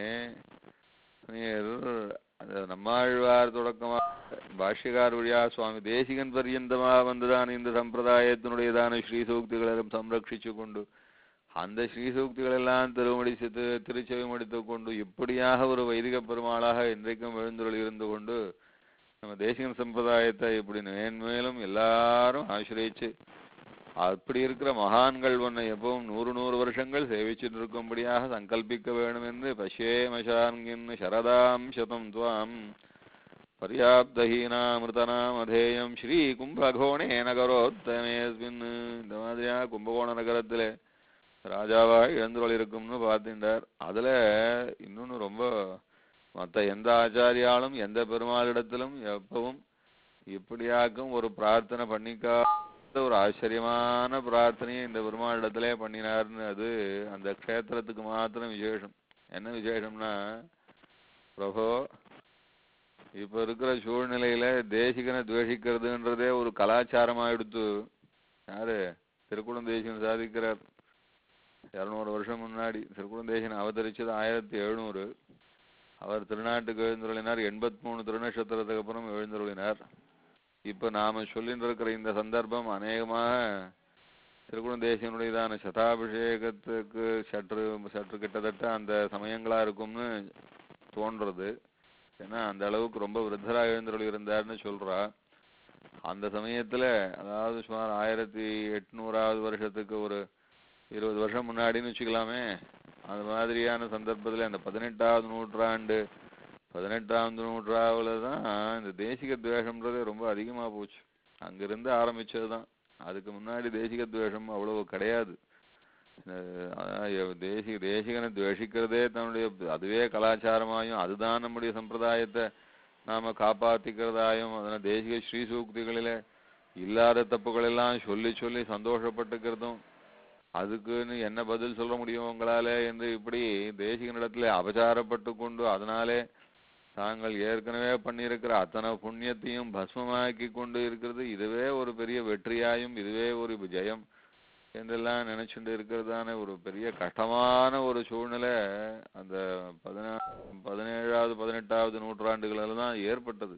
அந்த நம்மாழ்வார் தொடக்கமா பாஷ்யகார் வழியா சுவாமி தேசிகன் பர்யந்தமா வந்துதான் இந்த சம்பிரதாயத்தினுடையதான ஸ்ரீசூக்திகளும் சம்ரட்சிச்சு கொண்டு அந்த ஸ்ரீசூக்திகள் எல்லாம் திருமடித்து திருச்செவி முடித்து கொண்டு இப்படியாக ஒரு வைதிக பெருமாளாக இன்றைக்கும் எழுந்துள்ள இருந்து கொண்டு நம்ம தேசிகன் சம்பிரதாயத்தை இப்படி மேன்மேலும் எல்லாரும் ஆசிரியச்சு அப்படி இருக்கிற மகான்கள் ஒன்னை எப்பவும் நூறு நூறு வருஷங்கள் சேவிச்சுட்டு இருக்கும்படியாக சங்கல்பிக்க வேணும் என்று பஷ்யே மசான்கின் சரதாம் சதம் துவாம் பர்யாப்தஹீனாமிருதநாமதேயம் ஸ்ரீ கும்பகோணேன கரோத்தமேஸ்மின். இந்த மாதிரியா கும்பகோண நகரத்திலே ராஜாவா எழுந்துள்ள இருக்கும்னு பார்த்துட்டார். அதுல இன்னொன்னு ரொம்ப மற்ற எந்த ஆச்சாரியாலும் எந்த பெருமாளிடத்திலும் எப்பவும் இப்படியாக்கும் ஒரு பிரார்த்தனை பண்ணிக்காத ஒரு ஆச்சரியமான பிரார்த்தனையை இந்த பெருமாளிடத்திலே பண்ணினார்னு. அது அந்த க்ஷேத்திரத்துக்கு மாத்திரம் விசேஷம். என்ன விசேஷம்னா, பிரபோ இப்ப இருக்கிற சூழ்நிலையில தேசிகனை துவேஷிக்கிறதுன்றதே ஒரு கலாச்சாரமா எடுத்து யாரு திருக்குடந்தேசிகன் சாதிக்கிறார். இருநூறு வருஷம் முன்னாடி திருக்குடந்தேசிகன் அவதரிச்சது ஆயிரத்தி எழுநூறு. அவர் திருநாட்டுக்கு எழுந்துருளினார் எண்பத்தி மூணு திருநட்சத்திரத்துக்கு அப்புறம் எழுந்துருளினார். இப்ப நாம சொல்லிட்டு இருக்கிற இந்த சந்தர்ப்பம் அநேகமாக திருக்குடந்தேசிகனுடையதான சதாபிஷேகத்துக்கு சற்று சற்று கிட்டத்தட்ட அந்த சமயங்களா இருக்கும்னு தோன்றது. ஏன்னா அந்த அளவுக்கு ரொம்ப விருத்தரா எழுந்துருளி இருந்தார்னு சொல்றா. அந்த சமயத்துல அதாவது சுமார் ஆயிரத்தி எட்நூறாவது வருஷத்துக்கு ஒரு இருபது வருஷம் முன்னாடின்னு வச்சுக்கலாமே. அந்த மாதிரியான சந்தர்ப்பத்துல அந்த பதினெட்டாவது நூற்றாண்டு பதினெட்டாவது நூற்றாண்டுல தான் இந்த தேசிக துவேஷம்ன்றதே ரொம்ப அதிகமா போச்சு. அங்கிருந்து ஆரம்பிச்சதுதான். அதுக்கு முன்னாடி தேசிக துவேஷம் அவ்வளவு கிடையாது. தேசிக தேசிகனை துவேஷிக்கிறதே தன்னுடைய அதுவே கலாச்சாரமாயும் அதுதான் நம்முடைய சம்பிரதாயத்தை நாம காப்பாத்திக்கிறதாயும் அதனால தேசிக ஸ்ரீ சூக்திகளில இல்லாத தப்புகள் எல்லாம் சொல்லி சொல்லி சந்தோஷப்பட்டுக்கிறதும் அதுக்குன்னு என்ன பதில் சொல்ல முடியும் உங்களால என்று இப்படி தேசிகனிடத்துல அபச்சாரப்பட்டு கொண்டு அதனாலே தாங்கள் ஏற்கனவே பண்ணியிருக்கிற அத்தனை புண்ணியத்தையும் பஸ்மமாக்கி கொண்டு இருக்கிறது இதுவே ஒரு பெரிய வெற்றியாயும் இதுவே ஒரு ஜெயம் என்றெல்லாம் நினைச்சுட்டு இருக்கிறதான ஒரு பெரிய கஷ்டமான ஒரு சூழ்நிலை அந்த பதினா பதினேழாவது பதினெட்டாவது நூற்றாண்டுகளில் தான் ஏற்பட்டது.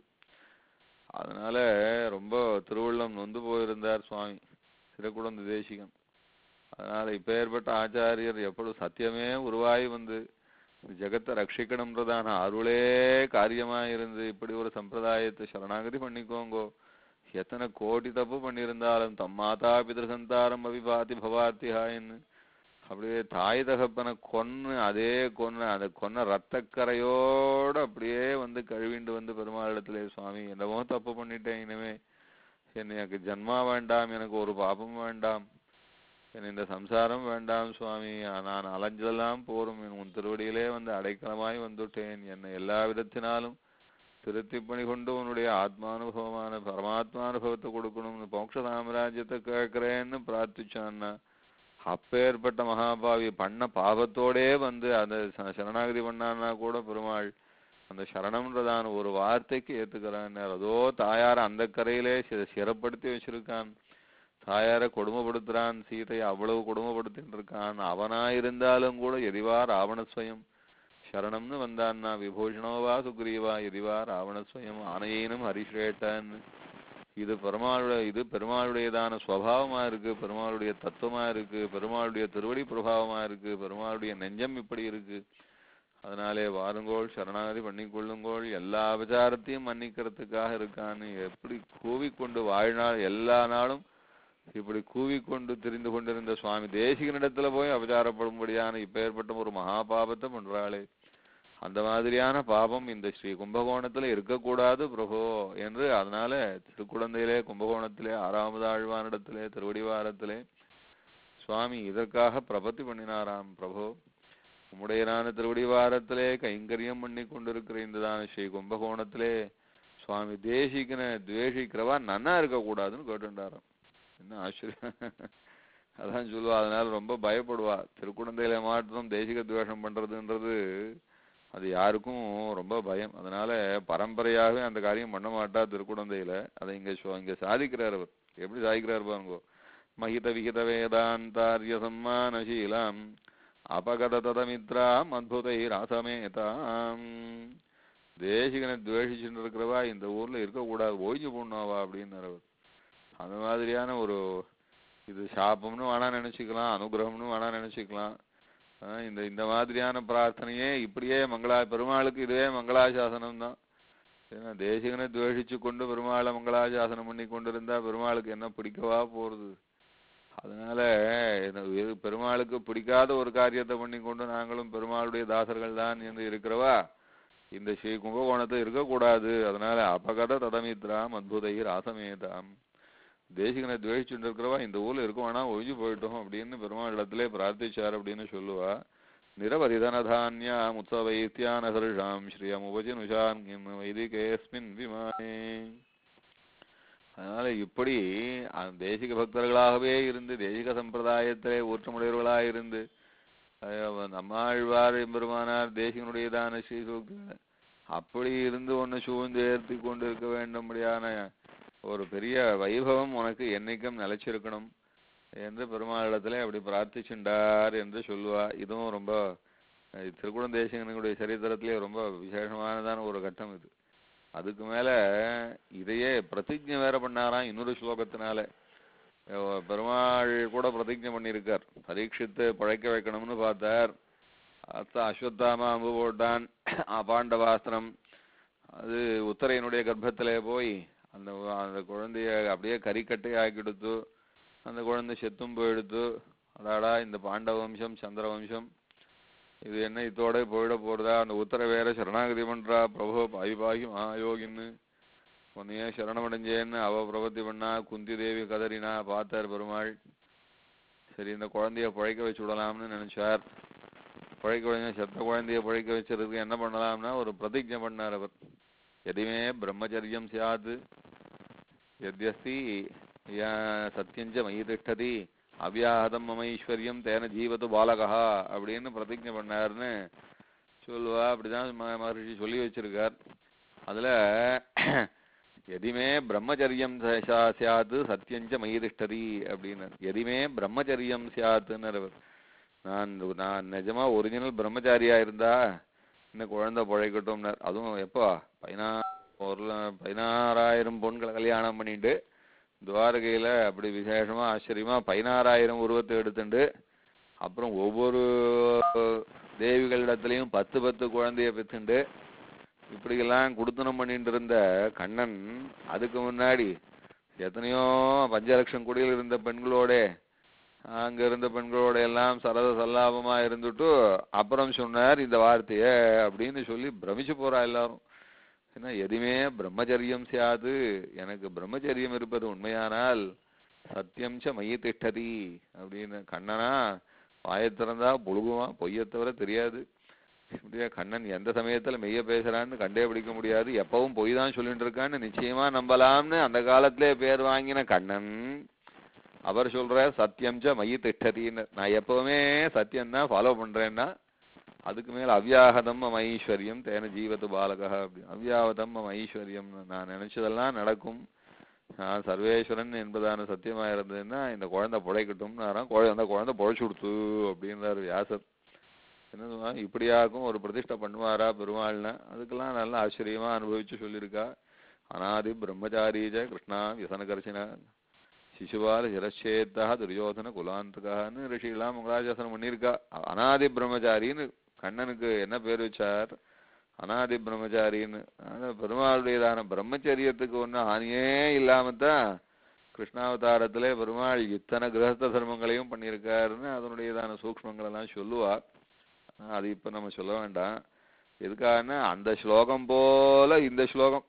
அதனால ரொம்ப திருவுள்ளம் நொந்து போயிருந்தார் சுவாமி திருக்குடந்த தேசிகன். அதனால இப்ப ஏற்பட்ட ஆச்சாரியர் எப்படி சத்தியமே உருவாகி வந்து ஜெகத்தை ரட்சிக்கணும்ன்றதான அருளே காரியமா இருந்து இப்படி ஒரு சம்பிரதாயத்தை சரணாகதி பண்ணிக்கோங்கோ. எத்தனை கோடி தப்பு பண்ணியிருந்தாலும் தம் மாதா பிதர்சந்தாரம் அபிபாதி பவார்த்திஹாயின்னு அப்படியே தாய் தகப்பனை கொன்னு அதே கொன்னு அதை கொன்ன ரத்தக்கரையோடு அப்படியே வந்து கழுவிண்டு வந்து பெருமாளிடத்திலே சுவாமி என்னவோ தப்பு பண்ணிட்டேன், இனிமே எனக்கு ஜன்மா வேண்டாம், எனக்கு ஒரு பாபம் வேண்டாம், என் இந்த சம்சாரம் வேண்டாம் சுவாமி, நான் அலைஞ்செல்லாம் போரும், உன் திருவடியிலே வந்து அடைக்கலமாய் வந்துட்டேன், என்னை எல்லா விதத்தினாலும் திருத்தி பணி கொண்டு உன்னுடைய ஆத்மானுபவமான பரமாத்மானுபவத்தை கொடுக்கணும்னு மோட்ச சாம்ராஜ்யத்தை கேட்கிறேன்னு பிரார்த்திச்சான்னா அப்பேற்பட்ட மகாபாவி பண்ண பாவத்தோடே வந்து அந்த சரணாகதி பண்ணான்னா கூட பெருமாள் அந்த சரணம்ன்றதான ஒரு வார்த்தைக்கு ஏத்துக்கிறான். அதோ தாயார அந்த கரையிலே சிறப்படுத்தி வச்சிருக்கான், தாயார கொடுமைப்படுத்துறான், சீதையை அவ்வளவு கொடுமைப்படுத்திட்டு இருக்கான். அவனா இருந்தாலும் கூட எதிவா ராவணஸ்வயம் சரணம்னு வந்தான்னா விபூஷணோவா சுக்ரீவா எதிவா ராவணஸ்வயம் ஆனையினும் ஹரிஷ்ரேட்டான்னு. இது பெருமாளுடைய இது பெருமாளுடையதான சுவாவமா இருக்கு, பெருமாளுடைய தத்துவமா இருக்கு, பெருமாளுடைய திருவடி பிரபாவமா இருக்கு, பெருமாளுடைய நெஞ்சம் இப்படி இருக்கு. அதனாலே வாருங்கோள் சரணாகதி பண்ணிக்கொள்ளுங்கோள், எல்லா அபச்சாரத்தையும் மன்னிக்கிறதுக்காக இருக்கான்னு எப்படி கூவிக்கொண்டு வாழ்நாள் எல்லா நாளும் இப்படி கூவிக்கொண்டு தெரிந்து கொண்டிருந்த சுவாமி தேசிகனிடத்துல போய் அபச்சாரப்படும்படியான இப்ப ஏற்பட்ட ஒரு மகாபாபத்தை பண்றாளே, அந்த மாதிரியான பாபம் இந்த ஸ்ரீ கும்பகோணத்துல இருக்கக்கூடாது பிரபோ என்று அதனால திருக்குடந்தையிலே கும்பகோணத்திலே ஆறாவது ஆழ்வானிடத்திலே திருவடிவாரத்திலே சுவாமி இதற்காக பிரபத்தி பண்ணினாராம். பிரபோ உம்முடையரான திருவடிவாரத்திலே கைங்கரியம் பண்ணி கொண்டிருக்கிற இந்ததான ஸ்ரீ கும்பகோணத்திலே சுவாமி தேசிகனை துவேஷிக்கிறவா நன்னா இருக்கக்கூடாதுன்னு கேட்டுட்டாராம். என்ன ஆச்சரியம், அதான் சொல்லுவா. அதனால ரொம்ப பயப்படுவா. திருக்குடந்தையில மாற்றம் தேசிக துவேஷம் பண்றதுன்றது அது யாருக்கும் ரொம்ப பயம். அதனால பரம்பரையாகவே அந்த காரியம் பண்ண மாட்டா திருக்குடந்தையில. அதை இங்க இங்க சாதிக்கிறார். அவர் எப்படி சாதிக்கிறார் பாருங்கோ. மகித விகித வேதாந்தாரிய சம்மானசீலாம் அபகத ததமித்ராம் அத்புதை ராசமேதாம். தேசிகனை துவேஷிச்சுட்டு இருக்கிறவா இந்த ஊர்ல இருக்கக்கூடாது, ஓய்ஞ்சு போடணுவா அப்படின்னார் அவர். அந்த மாதிரியான ஒரு இது சாபம்னு வேணா நினைச்சுக்கலாம், அனுகிரகம்னு வேணா நினைச்சுக்கலாம். இந்த இந்த மாதிரியான பிரார்த்தனையே இப்படியே மங்களா பெருமாளுக்கு இதுவே மங்களாசாசனம் தான். ஏன்னா தேசிகனை துவேஷிச்சு கொண்டு பெருமாளை மங்களாசாசனம் பண்ணி கொண்டு இருந்தா பெருமாளுக்கு என்ன பிடிக்கவா போறது. அதனால பெருமாளுக்கு பிடிக்காத ஒரு காரியத்தை பண்ணி கொண்டு நாங்களும் பெருமாளுடைய தாசர்கள் தான் என்று இருக்கிறவா இந்த ஸ்ரீ கும்பகோணத்தை இருக்கக்கூடாது. அதனால அபகத ததமித்ராம் அத்புதை ராசமேதாம், தேசிகனை துவேஷிச்சுட்டு இருக்கிறவா இந்த ஊர்ல இருக்க வேணா ஒழிஞ்சு போயிட்டோம் அப்படின்னு பெருமாள் இடத்திலே பிரார்த்திச்சார் அப்படின்னு சொல்லுவா. நிரவதிதனதான்யா முத்சவைத்யான ஹர்ஷாம் ஸ்ரீயம் உபஜினுஷாம் வைதிகேஸ்மின் விமானே. அதனால இப்படி தேசிக பக்தர்களாகவே இருந்து தேசிக சம்பிரதாயத்திலே ஊற்றமுடையவர்களாக இருந்து நம்மாழ்வார் எம்பெருமானார் தேசிகனுடையதான ஸ்ரீசூக்தி அப்படி இருந்து ஒன்னு சூழ்ந்து ஏற்றி கொண்டு இருக்க வேண்டும்படியான ஒரு பெரிய வைபவம் உனக்கு என்னைக்கும் நிலைச்சிருக்கணும் என்று பெருமாளிடத்துல அப்படி பிரார்த்திச்சுண்டார் என்று சொல்லுவா. இதுவும் ரொம்ப திருக்குடம் தேசிகனுடைய சரித்திரத்திலே ரொம்ப விசேஷமானதான ஒரு கட்டம் இது. அதுக்கு மேல இதையே பிரதிஜை வேற பண்ணாராம் இன்னொரு ஸ்லோகத்தினால. பெருமாள் கூட பிரதிஜை பண்ணியிருக்கார், பரீட்சித்து பழைக்க வைக்கணும்னு பார்த்தார். அத்த அஸ்வத்தாமா அம்பு போட்டான், பாண்டவாஸ்திரம் அது உத்தரையனுடைய கர்ப்பத்திலே போய் அந்த அந்த குழந்தைய அப்படியே கறிக்கட்டை ஆக்கிடுத்து, அந்த குழந்தை செத்தும் போயிடுத்து. அதாடா இந்த பாண்டவ வம்சம் சந்திர வம்சம் இது என்ன இதோட போயிட போறதா, அந்த உத்தர வேற சரணாகதி பண்றா, பிரபு பாய் பாகி மகாயோகின்னு உன்னையே சரணமடைஞ்சேன்னு அவ பிரபத்தி பண்ணா. குந்தி தேவி கதறினா, பார்த்தார் பெருமாள். சரி இந்த குழந்தைய பழைக்க வச்சு விடலாம்னு நினைச்சார். பழைக்க வச்ச செத்த குழந்தைய பழைக்க வச்சிருக்கு என்ன பண்ணலாம்னா ஒரு பிரதிஜை பண்ணார் அவர். எதுவுமே பிரம்மச்சரியம் சியாது எத்யஸ்தி சத்தியஞ்ச மயி திஷ்டதி அவ்யாஹதம் மம ஈஸ்வரியம் தேன ஜீவத்து பாலகா அப்படின்னு பிரதிஜை பண்ணாருன்னு சொல்லுவா. அப்படிதான் மகர்ஷி சொல்லி வச்சிருக்கார். அதுல எதிமே பிரம்மச்சரியம் சியாது சத்தியஞ்ச மயி திஷ்டதி அப்படின்னு, எதிமே பிரம்மச்சரியம் சியாத்துன்னு நான் நான் நிஜமா ஒரிஜினல் பிரம்மச்சாரியா இருந்தா இந்த குழந்தை பழைக்கட்டும்னார். அதுவும் எப்போ பதினா ஒரு பதினாறாயிரம் பொண்களை கல்யாணம் பண்ணிட்டு துவாரகையில அப்படி விசேஷமா ஆச்சரியமா பதினாறாயிரம் உருவத்தை எடுத்துட்டு அப்புறம் ஒவ்வொரு தேவிகளிடத்திலையும் பத்து பத்து குழந்தைய பெற்றுண்டு இப்படியெல்லாம் குடுத்தனம் பண்ணிட்டு இருந்த கண்ணன் அதுக்கு முன்னாடி எத்தனையோ பஞ்சலட்சம் குடியில் இருந்த பெண்களோட அங்க இருந்த பெண்களோட எல்லாம் சரத சல்லாபமா இருந்துட்டு அப்புறம் சொன்னார் இந்த வார்த்தைய அப்படின்னு சொல்லி பிரமிச்சு போறா எல்லாரும். ஏன்னா எதுவுமே பிரம்மச்சரியம் சியாது, எனக்கு பிரம்மச்சரியம் இருப்பது உண்மையானால் சத்தியம் ச மயி திஷ்டதி அப்படின்னு. கண்ணனா வாயை திறந்தா புழுகுமா, பொய்யை தவிர தெரியாது. இப்படியா கண்ணன் எந்த சமயத்துல மெய்ய பேசுறான்னு கண்டே பிடிக்க முடியாது, எப்பவும் பொய் தான் சொல்லிட்டு இருக்கான்னு நிச்சயமா நம்பலாம்னு அந்த காலத்திலே பேர் வாங்கின கண்ணன் அவர் சொல்ற சத்தியம் ச மயி திஷ்டதின்னு. நான் எப்பவுமே சத்தியம் தான் ஃபாலோ பண்றேன்னா அதுக்கு மேல அவ்யாஹதம் மம ஐஸ்வர்யம் தேன ஜீவத்து பாலகா அப்படி. அவ்யாஹதம் மம ஐஸ்வர்யம், நான் நினைச்சதெல்லாம் நடக்கும், நான் சர்வேஸ்வரன் என்பதான சத்தியமா இருந்ததுன்னா இந்த குழந்தை பிழைக்கட்டும்னு அந்த குழந்தை பிழைச்சு கொடுத்து அப்படின்றாரு வியாசர். என்ன இப்படியாக்கும் ஒரு பிரதிஷ்டை பண்ணுவாரா பெருமாள்னா, அதுக்கெல்லாம் நல்லா ஆச்சரியமா அனுபவிச்சு சொல்லியிருக்கா. அநாதி பிரம்மச்சாரீஜ கிருஷ்ணா வியசனகர்ஷினா சிசுபால சிரச்சேத்தா துரியோதன குலாந்தகான்னு ரிஷிலாம் மங்களாசாசனம் பண்ணியிருக்கா. அநாதி பிரம்மச்சாரின்னு கண்ணனுக்கு என்ன பேர் வச்சார், அநாதி பிரம்மச்சாரின்னு. பெருமாளுடையதான பிரம்மச்சரியத்துக்கு ஒன்றும் ஹானியே இல்லாமத்தான் கிருஷ்ணாவதாரத்திலே பெருமாள் இத்தனை கிரகஸ்த தர்மங்களையும் பண்ணியிருக்காருன்னு அதனுடையதான சூக்ஷ்மங்கள் எல்லாம் சொல்லுவா. அது இப்ப நம்ம சொல்ல வேண்டாம். எதுக்காகனா அந்த ஸ்லோகம் போல இந்த ஸ்லோகம்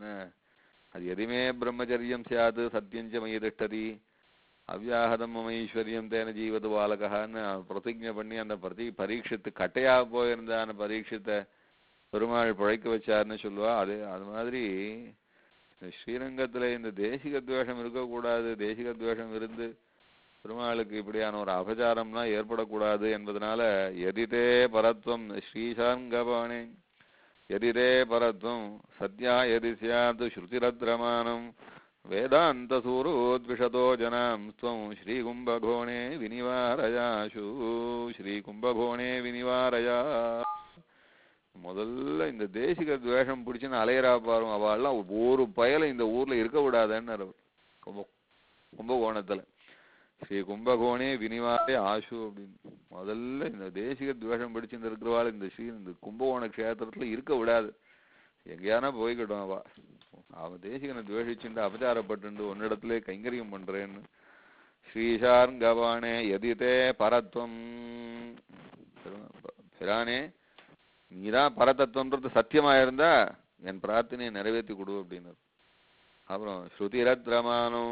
அது எதுவுமே பிரம்மச்சரியம் சியாது சத்தியஞ்ச மயி திஷ்டதி அவ்யாஹதம் மம ஈஸ்வரியம் தேன ஜீவது பாலகான்னு பிரதிஜை பண்ணி அந்த பிரதி பரீட்சித்து கட்டையா போயிருந்த அந்த பரீட்சித்தை பெருமாள் பிழைக்க வச்சாருன்னு சொல்லுவா. அது அது மாதிரி ஸ்ரீரங்கத்துல இந்த தேசிக துவேஷம் இருக்கக்கூடாது, தேசிக துவேஷம் இருந்து பெருமாளுக்கு இப்படியான ஒரு அபச்சாரம்னா ஏற்படக்கூடாது என்பதனால எதிதே பரத்வம் ஸ்ரீசாங்கபாணே எதிரே பரத்வம் சத்யா எதி சியாது ஸ்ருதிரத்ரமானம் வேதாந்த சூரோத்விஷதோ ஜனாம் ஸ்வம் ஸ்ரீ கும்பகோணே வினிவாரயாசு ஸ்ரீ கும்பகோணே வினிவாரயா. முதல்ல இந்த தேசிக துவேஷம் பிடிச்சுன்னு அலையரா பாரும் அவெல்லாம் ஒரு பயல இந்த ஊர்ல இருக்க விடாதன்னு கும்ப கும்பகோணத்துல ஸ்ரீ கும்பகோணே வினிவாரே ஆசு அப்படின்னு. முதல்ல இந்த தேசிக துவேஷம் பிடிச்சுட்டு இருக்கிறவாள் இந்த ஸ்ரீ இந்த கும்பகோண கஷேத்திரத்துல இருக்க விடாது, எங்கேயானா போய்கிடும். அவ அவ தேசிகனை துவேஷிச்சுட்டு அபச்சாரப்பட்டு ஒன்னிடத்துல கைங்கரியம் பண்றேன்னு. ஸ்ரீசார்கவானே எதிதே பரத்வம் பிரானே நீதான் பரதத்துவன்றது சத்தியமா இருந்தா என் பிரார்த்தனையை நிறைவேற்றி கொடு அப்படின்னு. அப்புறம் ஸ்ருதிரத்ரமானம்,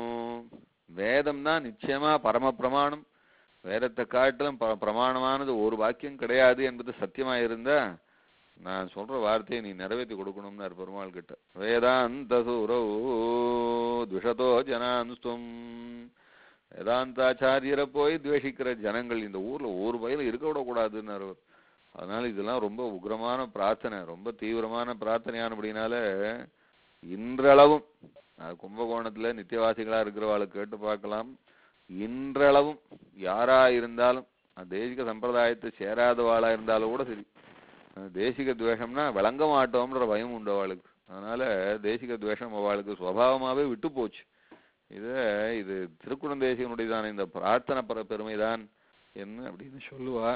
வேதம் தான் நிச்சயமா பரம பிரமாணம், வேதத்தை காட்டிலும் பிரமாணமானது ஒரு வாக்கியம் கிடையாது என்பது சத்தியமா இருந்தா நான் சொல்ற வார்த்தையை நீ நிறைவேற்றி கொடுக்கணும்னு பெருமாள் கிட்ட. வேதாந்த சூரோ துஷதோ ஜனான்ஸ்துவம், வேதாந்தாச்சாரியரை போய் துவேஷிக்கிற ஜனங்கள் இந்த ஊர்ல ஒரு வயலும் இருக்க விடக்கூடாதுன்னு. அதனால இதெல்லாம் ரொம்ப உக்ரமான பிரார்த்தனை, ரொம்ப தீவிரமான பிரார்த்தனையானபடினால இன்றளவும் கும்பகோணத்துல நித்தியவாசிகளா இருக்கிறவாளுக்கு கேட்டு பார்க்கலாம். இன்றளவும் யாரா இருந்தாலும் தேசிக சம்பிரதாயத்தை சேராதவாளா இருந்தாலும் கூட சரி, தேசிக துவேஷம்னா விளங்க மாட்டோம்ன்ற பயம் உண்டு அவளுக்கு. அதனால தேசிக துவேஷம் அவளுக்கு சுவாவமாவே விட்டு போச்சு. இத இது திருக்குழந்தேசிகனுடையதான இந்த பிரார்த்தனை பர பெருமைதான் என்ன அப்படின்னு சொல்லுவா.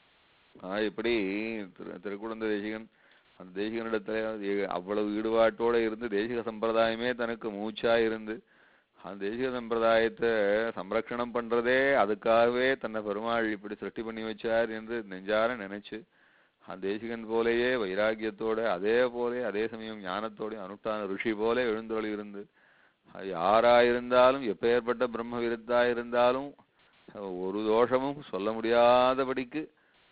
ஆஹ் இப்படி திரு திருக்குழந்த தேசிகன் அந்த தேசிகனிடத்துல அவ்வளவு ஈடுபாட்டோட இருந்து தேசிக சம்பிரதாயமே தனக்கு மூச்சா இருந்து அந்த தேசிக சம்பிரதாயத்தை சம்ரக்ஷணம் பண்றதே அதுக்காகவே தன்னை பெருமாள் இப்படி சிருஷ்டி பண்ணி வச்சார் என்று நெஞ்சார நினைச்சு அந்த தேசிகன் போலேயே வைராக்கியத்தோட அதே போலே அதே சமயம் ஞானத்தோட அனுஷ்டான ருஷி போல எழுந்தொழி இருந்து யாரா இருந்தாலும் எப்பேற்பட்ட பிரம்ம விருத்தா இருந்தாலும் ஒரு தோஷமும் சொல்ல முடியாதபடிக்கு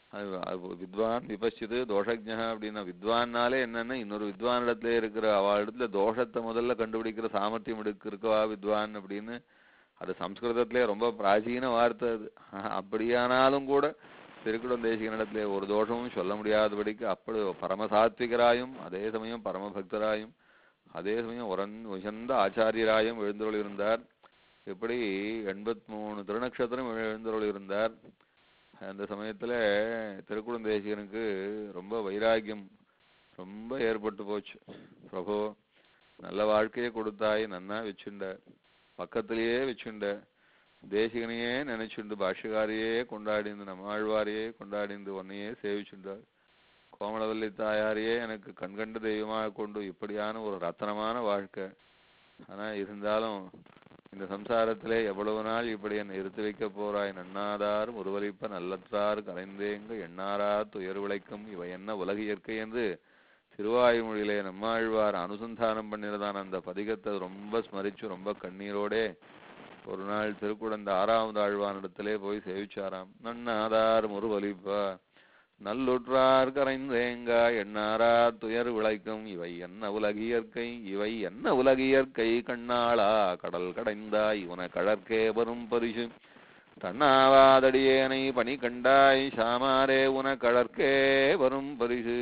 வித்வான் விபச்சிது தோஷஜ்ஞ அப்படின்னா, வித்வான்னாலே என்னன்னா இன்னொரு வித்வான் இடத்துல இருக்கிற அவள் இடத்துல தோஷத்தை முதல்ல கண்டுபிடிக்கிற சாமர்த்தியம் எடுக்க இருக்கவா வித்வான் அப்படின்னு. அது சம்ஸ்கிருதத்திலே ரொம்ப பிராச்சீன வார்த்தை அது. அப்படியானாலும் கூட திருக்குழந்தேசிகனிடத்திலே ஒரு தோஷமும் சொல்ல முடியாதபடிக்கு அப்படி பரமசாத்விகராயும் அதே சமயம் பரமபக்தராயும் அதே சமயம் உரன் உயர்ந்த ஆச்சாரியராயும் எழுந்தருள் இருந்தார். இப்படி எண்பத்தி மூணு திருநக்ஷத்திரம் எழுந்தருள் இருந்தார். அந்த சமயத்துல திருக்குழந்தேசிகனுக்கு ரொம்ப வைராக்கியம் ரொம்ப ஏற்பட்டு போச்சு. பிரபு நல்ல வாழ்க்கையை கொடுத்தாய், நன்னா வச்சுண்ட, பக்கத்திலேயே வச்சுண்ட, தேசிகனையே நினைச்சுண்டு பாஷ்யக்காரையே கொண்டாடிந்து நம்மாழ்வாரையே கொண்டாடிந்து உன்னையே சேவிச்சுண்டார். கோமலவல்லி தாயாரையே எனக்கு கண்கண்டு தெய்வமாக கொண்டு இப்படியான ஒரு ரத்தனமான வாழ்க்கை. ஆனா இருந்தாலும் இந்த சம்சாரத்திலே எவ்வளவு நாள் இப்படி என்னை இருத்து வைக்க போறாய், நன்னாதார் முருவலிப்ப நல்லற்றார் கரைந்தேங்க எண்ணாரா துயர் விளைக்கும் இவை என்ன உலக இயற்கை என்று திருவாயுமொழியிலே நம்மாழ்வார் அனுசந்தானம் பண்ணினதான அந்த பதிகத்தை ரொம்ப ஸ்மரிச்சு ரொம்ப கண்ணீரோடே ஒரு நாள் திருக்குழந்த ஆறாவது ஆழ்வானிடத்திலே போய் சேவிச்சாராம். நன்னாதார் முருவலிப்பா நல்லுற்றார் கரைந்தேங்க எண்ணாரா துயர் விளைக்கும் இவை என்ன உலகியற்கை இவை என்ன உலகியற்கை கண்ணாளா கடல் கடைந்தாய் உன கழற்கே வரும் பரிசு தன்னாவாதடியேனை பணி கண்டாய் சாமாரே உன கழற்கே வரும் பரிசு.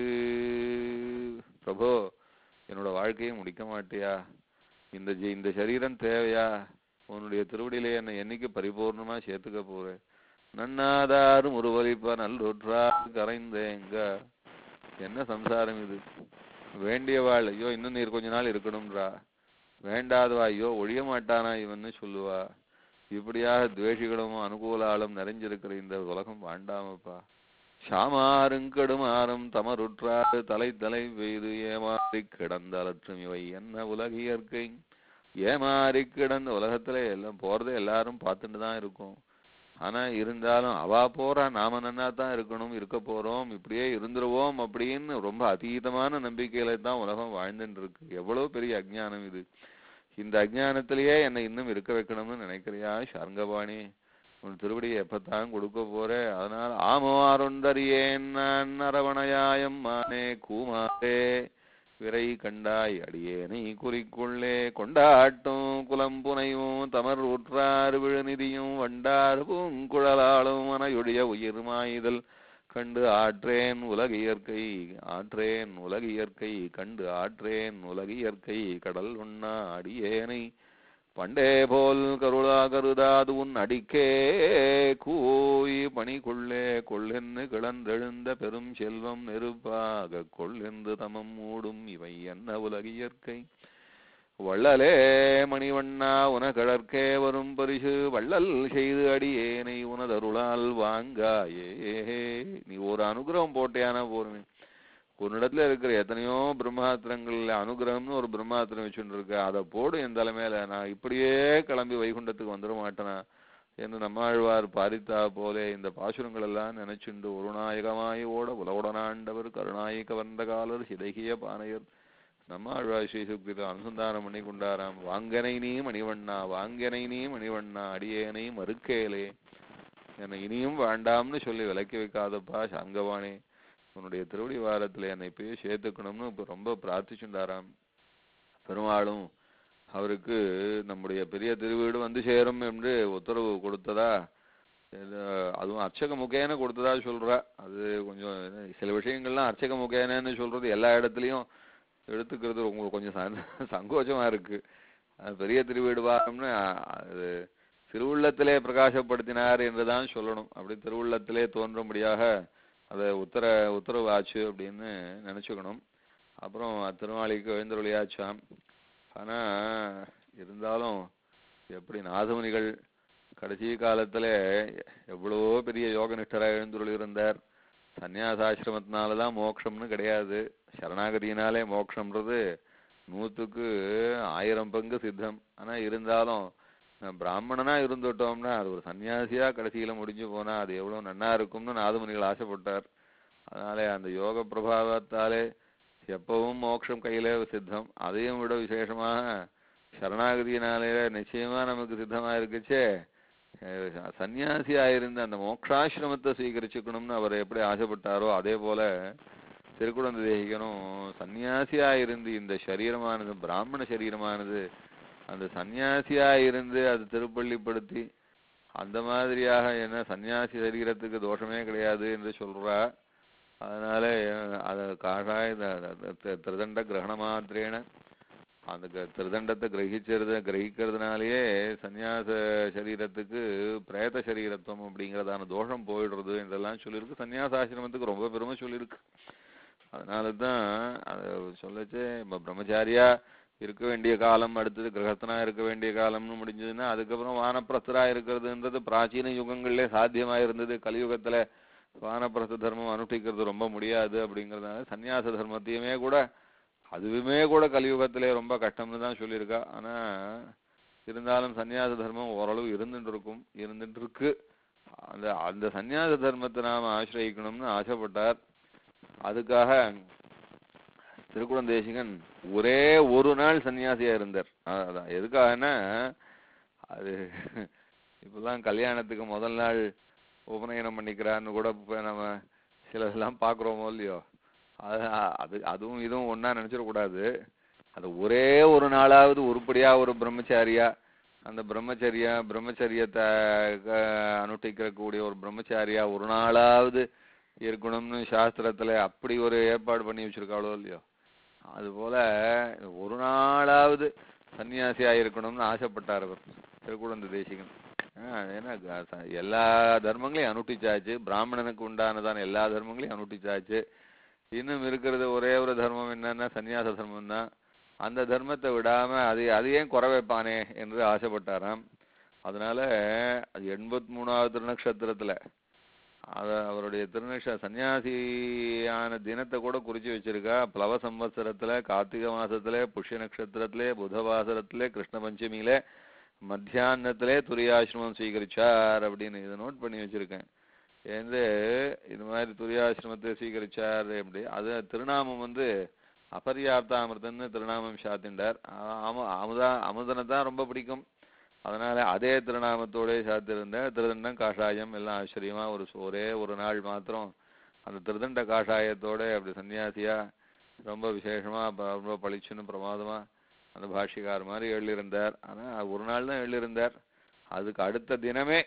பிரபு என்னோட வாழ்க்கையை முடிக்க மாட்டியா, இந்த இந்த சரீரம் தேவையா, உன்னுடைய திருவடியிலே என்னை என்னைக்கு பரிபூர்ணமா சேர்த்துக்க போற, நன்னாதாரும் ஒருவலிப்ப நல்லுற்றார் கரைந்தேங்க. என்ன சம்சாரம் இது, வேண்டியவாள் ஐயோ இன்னும் நீர் கொஞ்ச நாள் இருக்கணும்ன்றா, வேண்டாதவா ஐயோ ஒழிய மாட்டானா இவன்னு சொல்லுவா. இப்படியாக துவேஷிகளும் அனுகூலாலும் நிறைஞ்சிருக்கிற இந்த உலகம் வாண்டாமப்பா. சாமாருங்கடுமாறும் தமருற்றாறு தலை தலை பெய்து ஏமாறி கிடந்த அலற்றும் இவை என்ன உலக இயற்கை. ஏமாறி கிடந்த உலகத்துல எல்லாம் போறதை எல்லாரும் பார்த்துட்டு தான் இருக்கும். ஆனா இருந்தாலும் அவா போறா, நாம நன்னா தான் இருக்கணும், இருக்க போறோம், இப்படியே இருந்துருவோம் அப்படின்னு ரொம்ப அதீதமான நம்பிக்கையில தான் உலகம் வாழ்ந்துட்டு இருக்கு. எவ்வளவு பெரிய அஜ்ஞானம் இது. இந்த அஜ்ஞானத்திலேயே என்னை இன்னும் இருக்க வைக்கணும்னு நினைக்கிறியா சார்ங்கபாணி, உன் திருவடியை எப்பத்தான் கொடுக்க போற. அதனால ஆமவாருண்டறியேன் நான் அரவணையாயம் மானே கூமாரே விரை கண்டாய் அடியேனை குறிக்குள்ளே கொண்டாட்டும் குலம்புனையும் தமர் ஊற்றாறு விழுநிதியும் வண்டாறு பூங்குழலாளும் மனையுடைய உயிர்மாயுதல் கண்டு ஆற்றேன் உலக இயற்கை ஆற்றேன் உலக இயற்கை கண்டு ஆற்றேன் உலக இயற்கை கடல் உண்ணா அடியேனை பண்டே போல் கருளா கருதாது உன் அடிக்கே கூய் பணிக்குள்ளே கொள்ளென்னு கிளந்தெழுந்த பெரும் செல்வம் நெருப்பாக கொள்ளென்று தமம் மூடும் இவை என்ன உலக இயற்கை. வள்ளலே மணிவண்ணா உனகழற்கே வரும் பரிசு வள்ளல் செய்து அடியேனை உனதருளால் வாங்காயே. நீ ஒரு அனுகிரகம் போட்டேனா போருமே, உன்னிடத்துல இருக்கிற எத்தனையோ பிரம்மாத்திரங்கள்ல அனுகிரகம்னு ஒரு பிரம்மாத்திரம் வச்சுட்டு இருக்க, அதை போடு என் தலைமையில, நான் இப்படியே கிளம்பி வைகுண்டத்துக்கு வந்துட மாட்டேனா, என்று நம்மாழ்வார் பாரித்தா போலே இந்த பாசுரங்கள் எல்லாம் நினைச்சுண்டு ஒரு நாயகமாய் ஓட உலவுடனாண்டவர் கருணாயிக வந்த காலர் சிதகிய பானையர் நம்மாழ்வார் ஸ்ரீசுக்தித அனுசந்தானம் பண்ணி கொண்டாராம். வாங்கனை நீ மணிவண்ணா வாங்கனை நீ மணிவண்ணா அடியேனை மறுக்கேலே என்னை இனியும் வேண்டாம்னு சொல்லி விலக்கி வைக்காதப்பா சாங்கவானே, உன்னுடைய திருவடி வாரத்துல என்னை போய் சேர்த்துக்கணும்னு இப்ப ரொம்ப பிரார்த்திச்சுண்டாராம். பெருமாளும் அவருக்கு நம்முடைய பெரிய திருவீடு வந்து சேரும் என்று உத்தரவு கொடுத்ததா, அதுவும் அர்ச்சக முகேன கொடுத்ததா சொல்றா. அது கொஞ்சம் சில விஷயங்கள்லாம் அர்ச்சக முகேனன்னு சொல்றது எல்லா இடத்துலயும் எடுத்துக்கிறது உங்களுக்கு கொஞ்சம் சங்கோச்சமா இருக்கு. பெரிய திருவீடு வாரம்னு அது திருவுள்ளத்திலே பிரகாசப்படுத்தினார் என்றுதான் சொல்லணும். அப்படி திருவுள்ளத்திலே தோன்றும்படியாக அதை உத்தர உத்தரவு ஆச்சு அப்படின்னு நினைச்சுக்கணும். அப்புறம் திருமாளிக்கு எழுந்தருளியாச்சாம். ஆனா இருந்தாலும் எப்படி நாதமுனிகள் கடைசி காலத்துல எவ்வளவோ பெரிய யோக நிஷ்டராக எழுந்துருளி இருந்தார். சன்னியாசாசிரமத்தினாலதான் மோட்சம்னு கிடையாது, சரணாகதியினாலே மோட்சம்ன்றது நூத்துக்கு ஆயிரம் பங்கு சித்தம். ஆனா இருந்தாலும் பிராமணனா இருந்துட்டோம்னா அது ஒரு சன்னியாசியா கடைசியில முடிஞ்சு போனா அது எவ்வளவு நன்னா இருக்கும்னு நாதமுனிகள் ஆசைப்பட்டார். அதனாலே அந்த யோக பிரபாவத்தாலே எப்பவும் மோட்சம் கையில சித்தம். அதையும் விட விசேஷமாக சரணாகதியினாலே நிச்சயமா நமக்கு சித்தமா இருக்குச்சே, சன்னியாசியா இருந்த அந்த மோட்சாசிரமத்தை ஸ்வீகரிச்சுக்கணும்னு அவர் எப்படி ஆசைப்பட்டாரோ அதே போல திருக்குடந்தை தேசிகனும் சன்னியாசியா இருந்து இந்த சரீரமானது பிராமண சரீரமானது அந்த சன்னியாசியா இருந்து அது திருப்பள்ளிப்படுத்தி அந்த மாதிரியாக என்ன சன்னியாசி சரீரத்துக்கு தோஷமே கிடையாது என்று சொல்றா. அதனால அத காஷாய திருதண்ட கிரகண மாத்திரேன அந்த திருதண்டத்தை கிரகிச்சிருத கிரகிக்கிறதுனாலேயே சன்னியாச சரீரத்துக்கு பிரேத சரீரத்துவம் அப்படிங்கிறதான தோஷம் போயிடுறது என்றெல்லாம் சொல்லியிருக்கு. சன்னியாசாசிரமத்துக்கு ரொம்ப பெருமை சொல்லியிருக்கு. அதனாலதான் அதை சொல்லச்சு இப்ப பிரம்மச்சாரியா இருக்க வேண்டிய காலம், அடுத்தது கிரகஸ்தனா இருக்க வேண்டிய காலம்னு முடிஞ்சதுன்னா அதுக்கப்புறம் வானப்பிரஸ்தரா இருக்கிறதுன்றது பிராச்சீன யுகங்கள்ல சாத்தியமா இருந்தது. கலியுகத்துல வானப்பிரஸ்த தர்மம் அனுஷ்டிக்கிறது ரொம்ப முடியாது. அப்படிங்கிறதுனால சன்னியாச தர்மத்தையுமே கூட அதுவுமே கூட கலியுகத்திலே ரொம்ப கஷ்டம்னு தான் சொல்லியிருக்கா. ஆனா இருந்தாலும் சன்னியாச தர்மம் ஓரளவு இருந்துட்டு இருக்கும் இருந்துட்டு இருக்கு. அந்த அந்த சன்னியாச தர்மத்தை நாம ஆசிரியக்கணும்னு ஆசைப்பட்டார். அதுக்காக திருக்குடந்தை தேசிகன் ஒரே ஒரு நாள் சன்னியாசியா இருந்தார். அதான் எதுக்காகனா அது இப்பெல்லாம் கல்யாணத்துக்கு முதல் நாள் உபநயனம் பண்ணிக்கிறான்னு கூட இப்ப நம்ம சிலதெல்லாம் பாக்குறோமோ இல்லையோ, அது அது அதுவும் இதுவும் ஒன்னா நினைச்சிடக்கூடாது. அது ஒரே ஒரு நாளாவது உருப்படியா ஒரு பிரம்மச்சாரியா அந்த பிரம்மச்சரியா பிரம்மச்சரியத்தை அனுஷ்டிக்கிற கூடிய ஒரு பிரம்மச்சாரியா ஒரு நாளாவது இருக்கணும்னு சாஸ்திரத்துல அப்படி ஒரு ஏற்பாடு பண்ணி வச்சிருக்காளோ இல்லையோ, அது போல ஒரு நாளாவது சன்னியாசியா இருக்கணும்னு ஆசைப்பட்டார் அவர் திருக்குடந்தை தேசிகன். ஏன்னா எல்லா தர்மங்களையும் அனுஷ்டிச்சாச்சு, பிராமணனுக்கு உண்டானதான எல்லா தர்மங்களையும் அனுஷ்டிச்சாச்சு. இன்னும் இருக்கிறது ஒரே ஒரு தர்மம் என்னன்னா சன்னியாச தர்மம் தான். அந்த தர்மத்தை விடாம அது அது ஏன் குறை வைப்பானே என்று ஆசைப்பட்டாராம். அதனால அது எண்பத்தி மூணாவது திருநக்ஷத்திரத்துல அத அவருடைய திருநக்ஷ சன்னியாசியான தினத்தை கூட குறிச்சு வச்சிருக்கா. பிளவ சம்வத்சரத்துல கார்த்திகை மாசத்துல புஷ்ய நட்சத்திரத்திலே புதவாசரத்திலே கிருஷ்ண பஞ்சமியில மத்தியானத்திலே துரியாசிரமம் ஸ்வீகரிச்சார் அப்படின்னு இதை நோட் பண்ணி வச்சிருக்கேன். ஏந்து இது மாதிரி துரியாசிரமத்தை ஸ்வீகரிச்சார் எப்படி அது திருநாமம் வந்து அபர்யாப்தாமிருதன்னு திருநாமம் சாத்திண்டார். அம அமுதா அமுதனை தான் ரொம்ப பிடிக்கும். அதனால அதே திருநாமத்தோட சாத்திருந்த திருதண்டம் காஷாயம் எல்லாம் ஆச்சரியமா ஒரு ஒரே ஒரு நாள் மாத்திரம் அந்த திருதண்ட காஷாயத்தோட அப்படி சன்னியாசியா ரொம்ப விசேஷமா ரொம்ப பளிச்சுன்னு பிரமாதமா அந்த பாஷ்யக்கார மாதிரி எழுதியிருந்தார். ஆனா ஒரு நாள் தான் எழுதியிருந்தார். அதுக்கு அடுத்த தினமே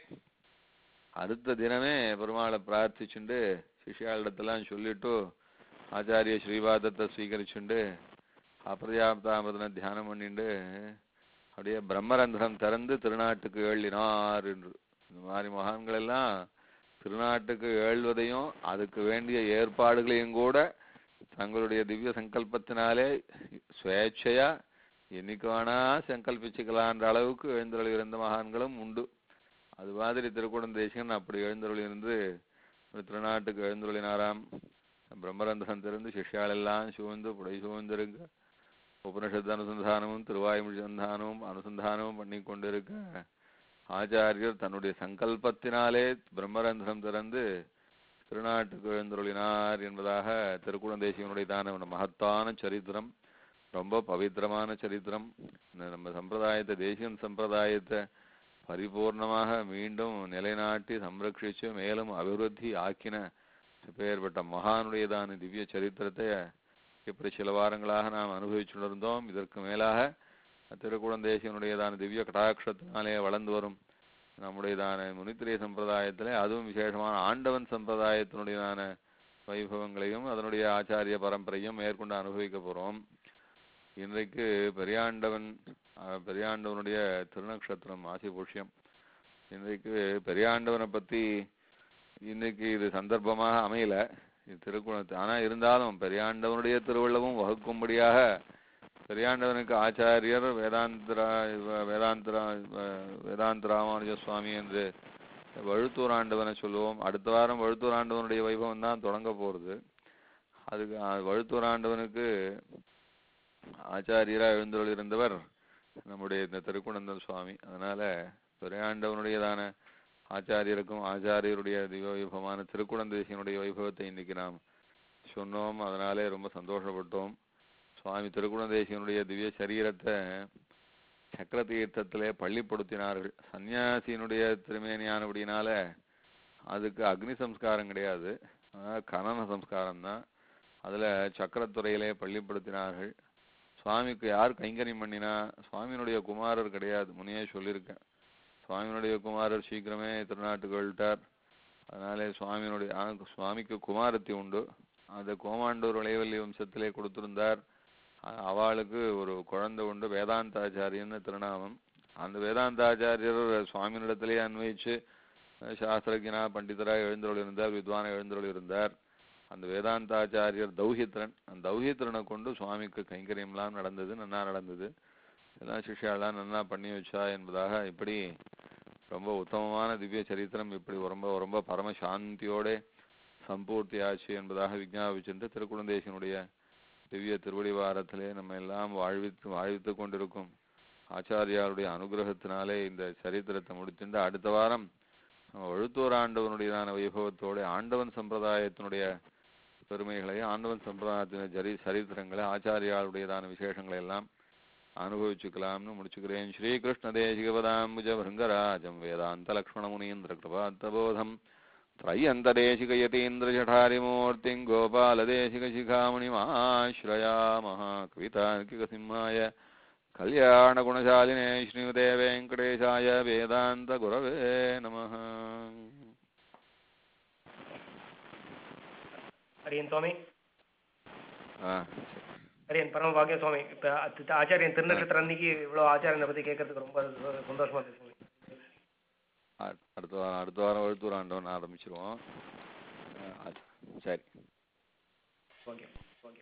அடுத்த தினமே பெருமாளை பிரார்த்திச்சுண்டு சிஷ்யாளிடத்தெல்லாம் சொல்லிட்டு ஆச்சாரிய ஸ்ரீபாதத்தை ஸ்வீகரிச்சுண்டு அபர்யாப்தாமிருதனை தியானம் பண்ணிண்டு அப்படியே பிரம்மரந்திரம் திறந்து திருநாட்டுக்கு ஏழினார் என்று. இந்த மாதிரி மகான்கள் எல்லாம் திருநாட்டுக்கு ஏழ்வதையும் அதுக்கு வேண்டிய ஏற்பாடுகளையும் கூட தங்களுடைய திவ்ய சங்கல்பத்தினாலே சுவேட்சையா என்னைக்கு வேணா சங்கல்பிச்சுக்கலான்ற அளவுக்கு எழுந்தருளி இருந்த மகான்களும் உண்டு. அது மாதிரி திருக்குடந்தை தேசிகன் அப்படி எழுந்தருளி இருந்து திருநாட்டுக்கு எழுந்தருளினாராம். பிரம்மரந்திரம் திறந்து சிஷ்யாலெல்லாம் சூழ்ந்து புடை சூழ்ந்திருக்க உபனிஷத்து அனுசந்தானமும் திருவாய்மொழி சந்தானமும் அனுசந்தானமும் பண்ணி கொண்டிருக்க ஆச்சாரியர் தன்னுடைய சங்கல்பத்தினாலே பிரம்மரந்திரம் திறந்து திருநாட்டுக்கு எழுந்தருளினார் என்பதாக திருக்குழந்தேசியனுடையதான ஒரு மகத்தான சரித்திரம், ரொம்ப பவித்திரமான சரித்திரம். நம்ம சம்பிரதாயத்தை, தேசியன் சம்பிரதாயத்தை பரிபூர்ணமாக மீண்டும் நிலைநாட்டி சம்ரட்சிச்சு மேலும் அபிவிருத்தி ஆக்கின பெயர்பட்ட மகானுடையதான திவ்ய சரித்திரத்தை இப்படி சில வாரங்களாக நாம் அனுபவிச்சுள்ளிருந்தோம். இதற்கு மேலாக திருக்குழந்தேசியனுடையதான திவ்ய கடாட்சத்தினாலே வளர்ந்து வரும் நம்முடையதான முனித்திரை சம்பிரதாயத்திலே, அதுவும் விசேஷமான ஆண்டவன் சம்பிரதாயத்தினுடையதான வைபவங்களையும் அதனுடைய ஆச்சாரிய பரம்பரையும் மேற்கொண்டு அனுபவிக்க போறோம். இன்றைக்கு பெரியாண்டவன் பெரியாண்டவனுடைய திருநக்ஷத்திரம் ஆசி புஷ்யம். இன்றைக்கு பெரியாண்டவனை பத்தி இன்னைக்கு இது சந்தர்ப்பமாக அமையல, இது திருக்குணத்து. ஆனா இருந்தாலும் பெரியாண்டவனுடைய திருவள்ளவும் வகுக்கும்படியாக பெரியாண்டவனுக்கு ஆச்சாரியர் வேதாந்தரா வேதாந்தரா வேதாந்த ராமானுஜ சுவாமி என்று வழுத்தூர் ஆண்டவனை சொல்லுவோம். அடுத்த வாரம் வழுத்தூர் ஆண்டவனுடைய வைபவம் தான் தொடங்க போறது. அதுக்கு வழுத்தூர் ஆண்டவனுக்கு ஆச்சாரியரா எழுந்தருள் இருந்தவர் நம்முடைய இந்த திருக்குணந்தன் சுவாமி. அதனால பெரியாண்டவனுடையதான ஆச்சாரியருக்கும் ஆச்சாரியருடைய திவ்ய வைபவமான திருக்குழந்தேசியனுடைய வைபவத்தை இன்னைக்கு நாம் சொன்னோம். அதனாலே ரொம்ப சந்தோஷப்பட்டோம். சுவாமி திருக்குழந்தேசியனுடைய திவ்ய சரீரத்தை சக்கர தீர்த்தத்திலே பள்ளிப்படுத்தினார்கள். சன்னியாசியினுடைய திருமேனியானபடினால அதுக்கு அக்னி சம்ஸ்காரம் கிடையாது, கனன சம்ஸ்காரம் தான். அதுல சக்கரத்துறையிலே பள்ளிப்படுத்தினார்கள். சுவாமிக்கு யார் கைங்கரியம் பண்ணினா, சுவாமியினுடைய குமாரர் கிடையாது, முனையே சொல்லியிருக்கேன். சுவாமியினுடைய குமாரர் சீக்கிரமே திருநாட்டுக்கு எழுட்டார். அதனாலே சுவாமியினுடைய சுவாமிக்கு குமாரத்தி உண்டு. அந்த கோமாண்டூர் விளைவல்லி வம்சத்திலே கொடுத்திருந்தார். அவளுக்கு ஒரு குழந்தை உண்டு, வேதாந்தாச்சாரியன்னு திருநாமம். அந்த வேதாந்தாச்சாரியர் சுவாமியினிடத்திலே அன்வயிச்சு சாஸ்திரஜனா பண்டிதராக எழுந்தருள் இருந்தார், வித்வான எழுந்தருள் இருந்தார். அந்த வேதாந்தாச்சாரியர் தௌஹித்ரன், அந்த தௌஹித்ரனை கொண்டு சுவாமிக்கு கைங்கரியம்லாம் நடந்தது, நன்னா நடந்தது. எல்லாம் சிஷ்யாலாம் நன்னா பண்ணி வச்சா என்பதாக இப்படி ரொம்ப உத்தமமான திவ்ய சரித்திரம் இப்படி ரொம்ப ரொம்ப பரம சாந்தியோட சம்பூர்த்தி ஆச்சு என்பதாக விஞ்ஞாபிச்சுட்டு திருக்குழந்தேசியனுடைய திவ்ய திருவடிவாரத்திலே நம்ம எல்லாம் வாழ்வித்து வாழ்வித்து கொண்டிருக்கும் ஆச்சாரியாருடைய அனுகிரகத்தினாலே இந்த சரித்திரத்தை முடிச்சுட்டு அடுத்த வாரம் வழுத்தூர் ஆண்டவனுடையதான வைபவத்தோட ஆண்டவன் சம்பிரதாயத்தினுடைய பெருமைகளை, ஆண்டவன் சம்பிரதாயத்தின ஜரி சரித்திரங்களை, ஆச்சாரியாருடையதான விசேஷங்களை எல்லாம் அனுபவிச்சுக்கலாம்னு முடிச்சுக்கிறேன். ஸ்ரீகிருஷ்ண தேசிகபதாம்புஜ பிருங்கராஜம் வேதாந்த லக்ஷ்மண முனீந்திர கிருபாத்தபோதம் त्रय्यन्तदेशिक यतीन्द्रजठारिमूर्तिं गोपालदेशिकशिखामणिमाश्रयामः कवितार्किकसिंहाय कल्याणगुणशालिने श्रीमते वेङ्कटेशाय वेदान्तगुरवे नमः. அரியன் சுவாமி. ஆ அரியன் பரம பாக்கிய சுவாமி. இப்போ ஆச்சாரியன் திருநட்சத்திரம் அன்னைக்கு இவ்வளோ ஆச்சாரியனை பற்றி கேட்கறதுக்கு ரொம்ப சந்தோஷமா இருக்கு சுவாமி. அடுத்த வாரம் அடுத்த வாரம் வழுத்தூர் ஆண்டவன் ஆரம்பிச்சிருவோம். சரி, ஓகே ஓகே.